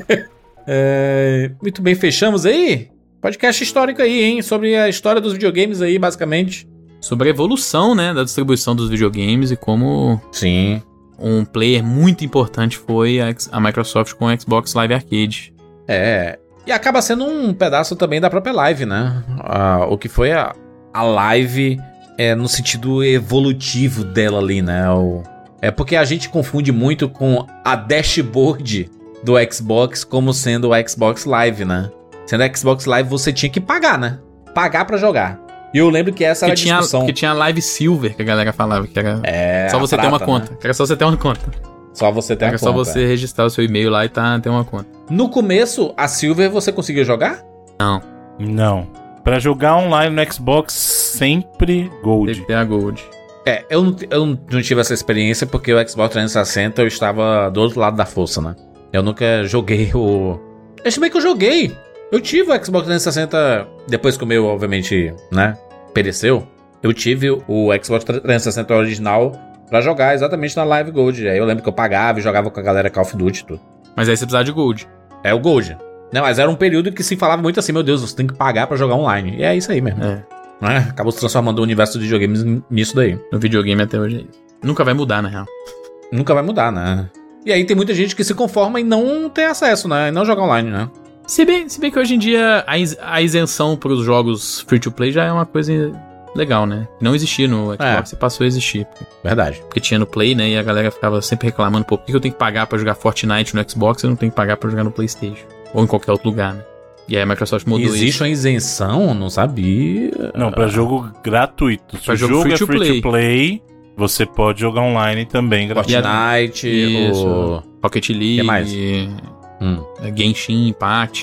É, muito bem, fechamos aí? Podcast histórico aí, hein? Sobre a história dos videogames aí, basicamente. Sobre a evolução, né, da distribuição dos videogames e como... Sim. Um player muito importante foi a, a Microsoft com o Xbox Live Arcade. É. E acaba sendo um pedaço também da própria Live, né? Ah, o que foi a, a Live é, no sentido evolutivo dela ali, né? O, é porque a gente confunde muito com a dashboard do Xbox como sendo o Xbox Live, né? Sendo o Xbox Live, você tinha que pagar, né? Pagar pra jogar. E eu lembro que essa que era a tinha, discussão. Que tinha Live Silver, que a galera falava, que era é, só você prata, ter uma conta. Né? Que era só você ter uma conta. Só você ter era uma só conta. você registrar o seu e-mail lá e tá, ter uma conta. No começo, a Silver você conseguia jogar? Não. Não. Pra jogar online no Xbox, sempre Gold. Tem que ter a Gold. É, eu não, eu não tive essa experiência porque o Xbox trezentos e sessenta eu estava do outro lado da força, né? Eu nunca joguei o... Acho bem que eu joguei. Eu tive o Xbox trezentos e sessenta depois que o meu, obviamente, né, pereceu. Eu tive o Xbox trezentos e sessenta original pra jogar exatamente na Live Gold. Aí eu lembro que eu pagava e jogava com a galera Call of Duty e tudo. Mas aí você precisava de Gold. É o Gold. Não, mas era um período que se falava muito assim, meu Deus, você tem que pagar pra jogar online. E é isso aí mesmo. É. É, acabou se transformando o universo de videogames nisso daí. No videogame até hoje é isso. Nunca vai mudar, na real. Nunca vai mudar, né? E aí tem muita gente que se conforma em não ter acesso, né? E não jogar online, né? Se bem, se bem que hoje em dia a, is, a isenção pros jogos free-to-play já é uma coisa legal, né? Não existia no Xbox é. e passou a existir. Verdade. Porque tinha no Play, né? E a galera ficava sempre reclamando, pô, por que eu tenho que pagar pra jogar Fortnite no Xbox e eu não tenho que pagar pra jogar no PlayStation? Ou em qualquer outro lugar, né? E aí a Microsoft mudou Existe isso. uma isenção? Não sabia. Não, pra jogo gratuito. Se pra o jogo jogo free é to free play. to play, você pode jogar online também gratuito. Fortnite, Isso. o... Rocket League, que mais? Hum. Genshin Impact,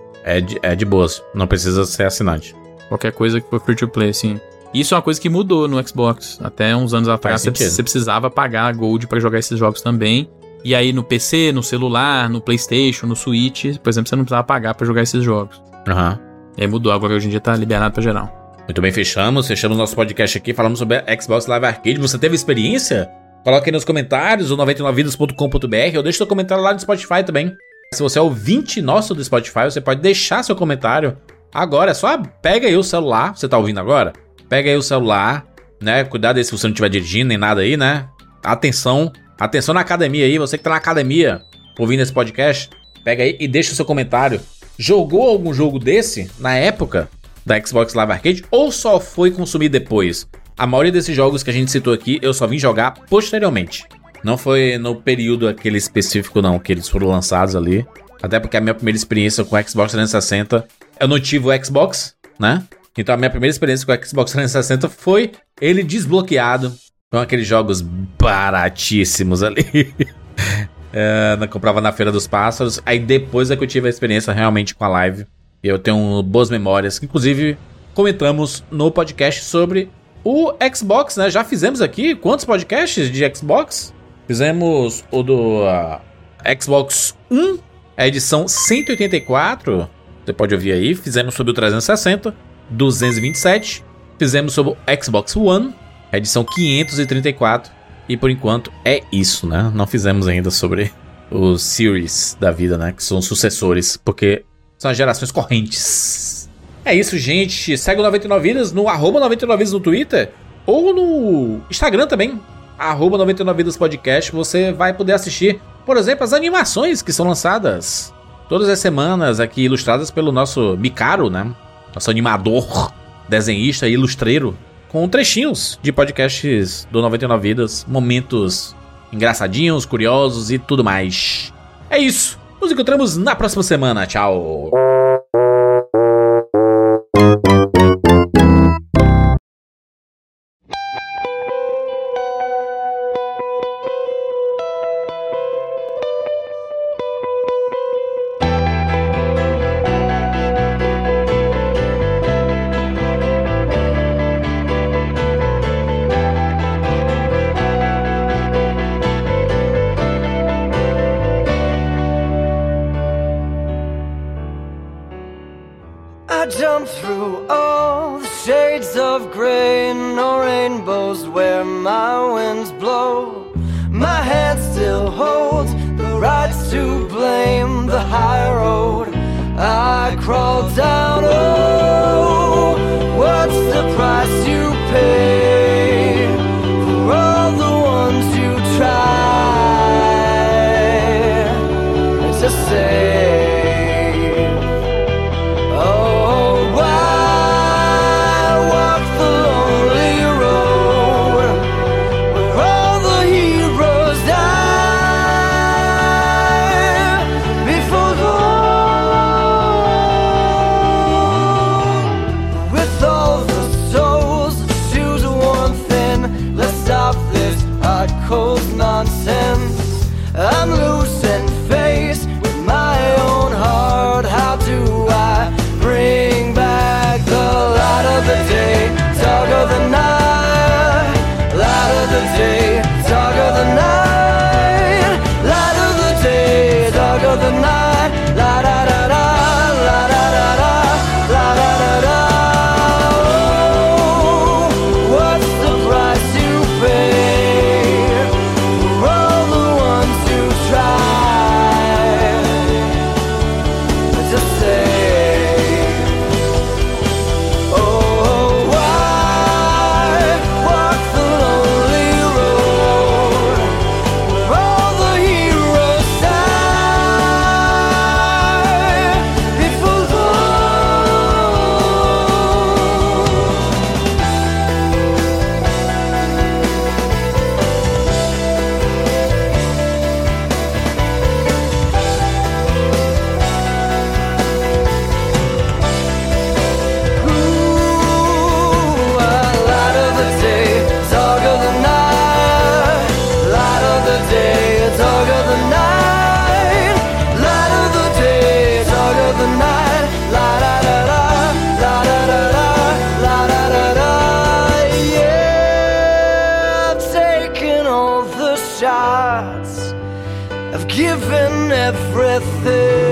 É de, é de boas. Não precisa ser assinante. qualquer coisa que for free to play, assim. Isso é uma coisa que mudou no Xbox. Até uns anos atrás você, você precisava pagar a Gold pra jogar esses jogos também. E aí no P C, no celular, no PlayStation, no Switch, por exemplo, você não precisava pagar pra jogar esses jogos. Aham. Uhum. E aí mudou, agora hoje em dia tá liberado pra geral. Muito bem, fechamos. Fechamos nosso podcast aqui. Falamos sobre a Xbox Live Arcade. Você teve experiência? Coloque aí nos comentários, o noventa e nove vidas ponto com ponto b r, ou deixe seu comentário lá no Spotify também. Se você é ouvinte nosso do Spotify, você pode deixar seu comentário agora. É só pega aí o celular, você tá ouvindo agora? Pega aí o celular, né? Cuidado aí se você não estiver dirigindo nem nada aí, né? Atenção, atenção na academia aí. Você que tá na academia ouvindo esse podcast, pega aí e deixa o seu comentário. Jogou algum jogo desse na época da Xbox Live Arcade ou só foi consumir depois? A maioria desses jogos que a gente citou aqui, eu só vim jogar posteriormente. Não foi no período aquele específico não, que eles foram lançados ali. Até porque a minha primeira experiência com o Xbox trezentos e sessenta, eu não tive o Xbox, né? Então a minha primeira experiência com o Xbox trezentos e sessenta foi ele desbloqueado com aqueles jogos baratíssimos ali. É, eu comprava na Feira dos Pássaros. Aí depois é que eu tive a experiência realmente com a Live. E eu tenho boas memórias, que inclusive comentamos no podcast sobre o Xbox, né? Já fizemos aqui quantos podcasts de Xbox? Fizemos o do uh, Xbox One, a edição cento e oitenta e quatro. Você pode ouvir aí. Fizemos sobre o trezentos e sessenta, duzentos e vinte e sete. Fizemos sobre o Xbox One, a edição quinhentos e trinta e quatro. E por enquanto é isso, né? Não fizemos ainda sobre os series da vida, né? Que são sucessores, porque são as gerações correntes. É isso, gente. Segue o noventa e nove Vidas no arroba noventa e nove Vidas no Twitter ou no Instagram também, arroba noventa e nove Vidas Podcast. Você vai poder assistir, por exemplo, as animações que são lançadas todas as semanas aqui, ilustradas pelo nosso Micaro, né? Nosso animador, desenhista e ilustreiro, com trechinhos de podcasts do noventa e nove Vidas, momentos engraçadinhos, curiosos e tudo mais. É isso. Nos encontramos na próxima semana. Tchau. I jump through all the shades of grey, no rainbows where my winds blow. My hand still holds the rights to blame, the high road I crawl down. Oh, what's the price you pay for all the ones you try to save? I'm losing face with my own heart. How do I bring back the light of the day, dark of the night? Light of the day, dark of the night. Light of the day, dark of the night. La da da da, la da da da, la da da da. Oh, what's the price you pay? I've given everything.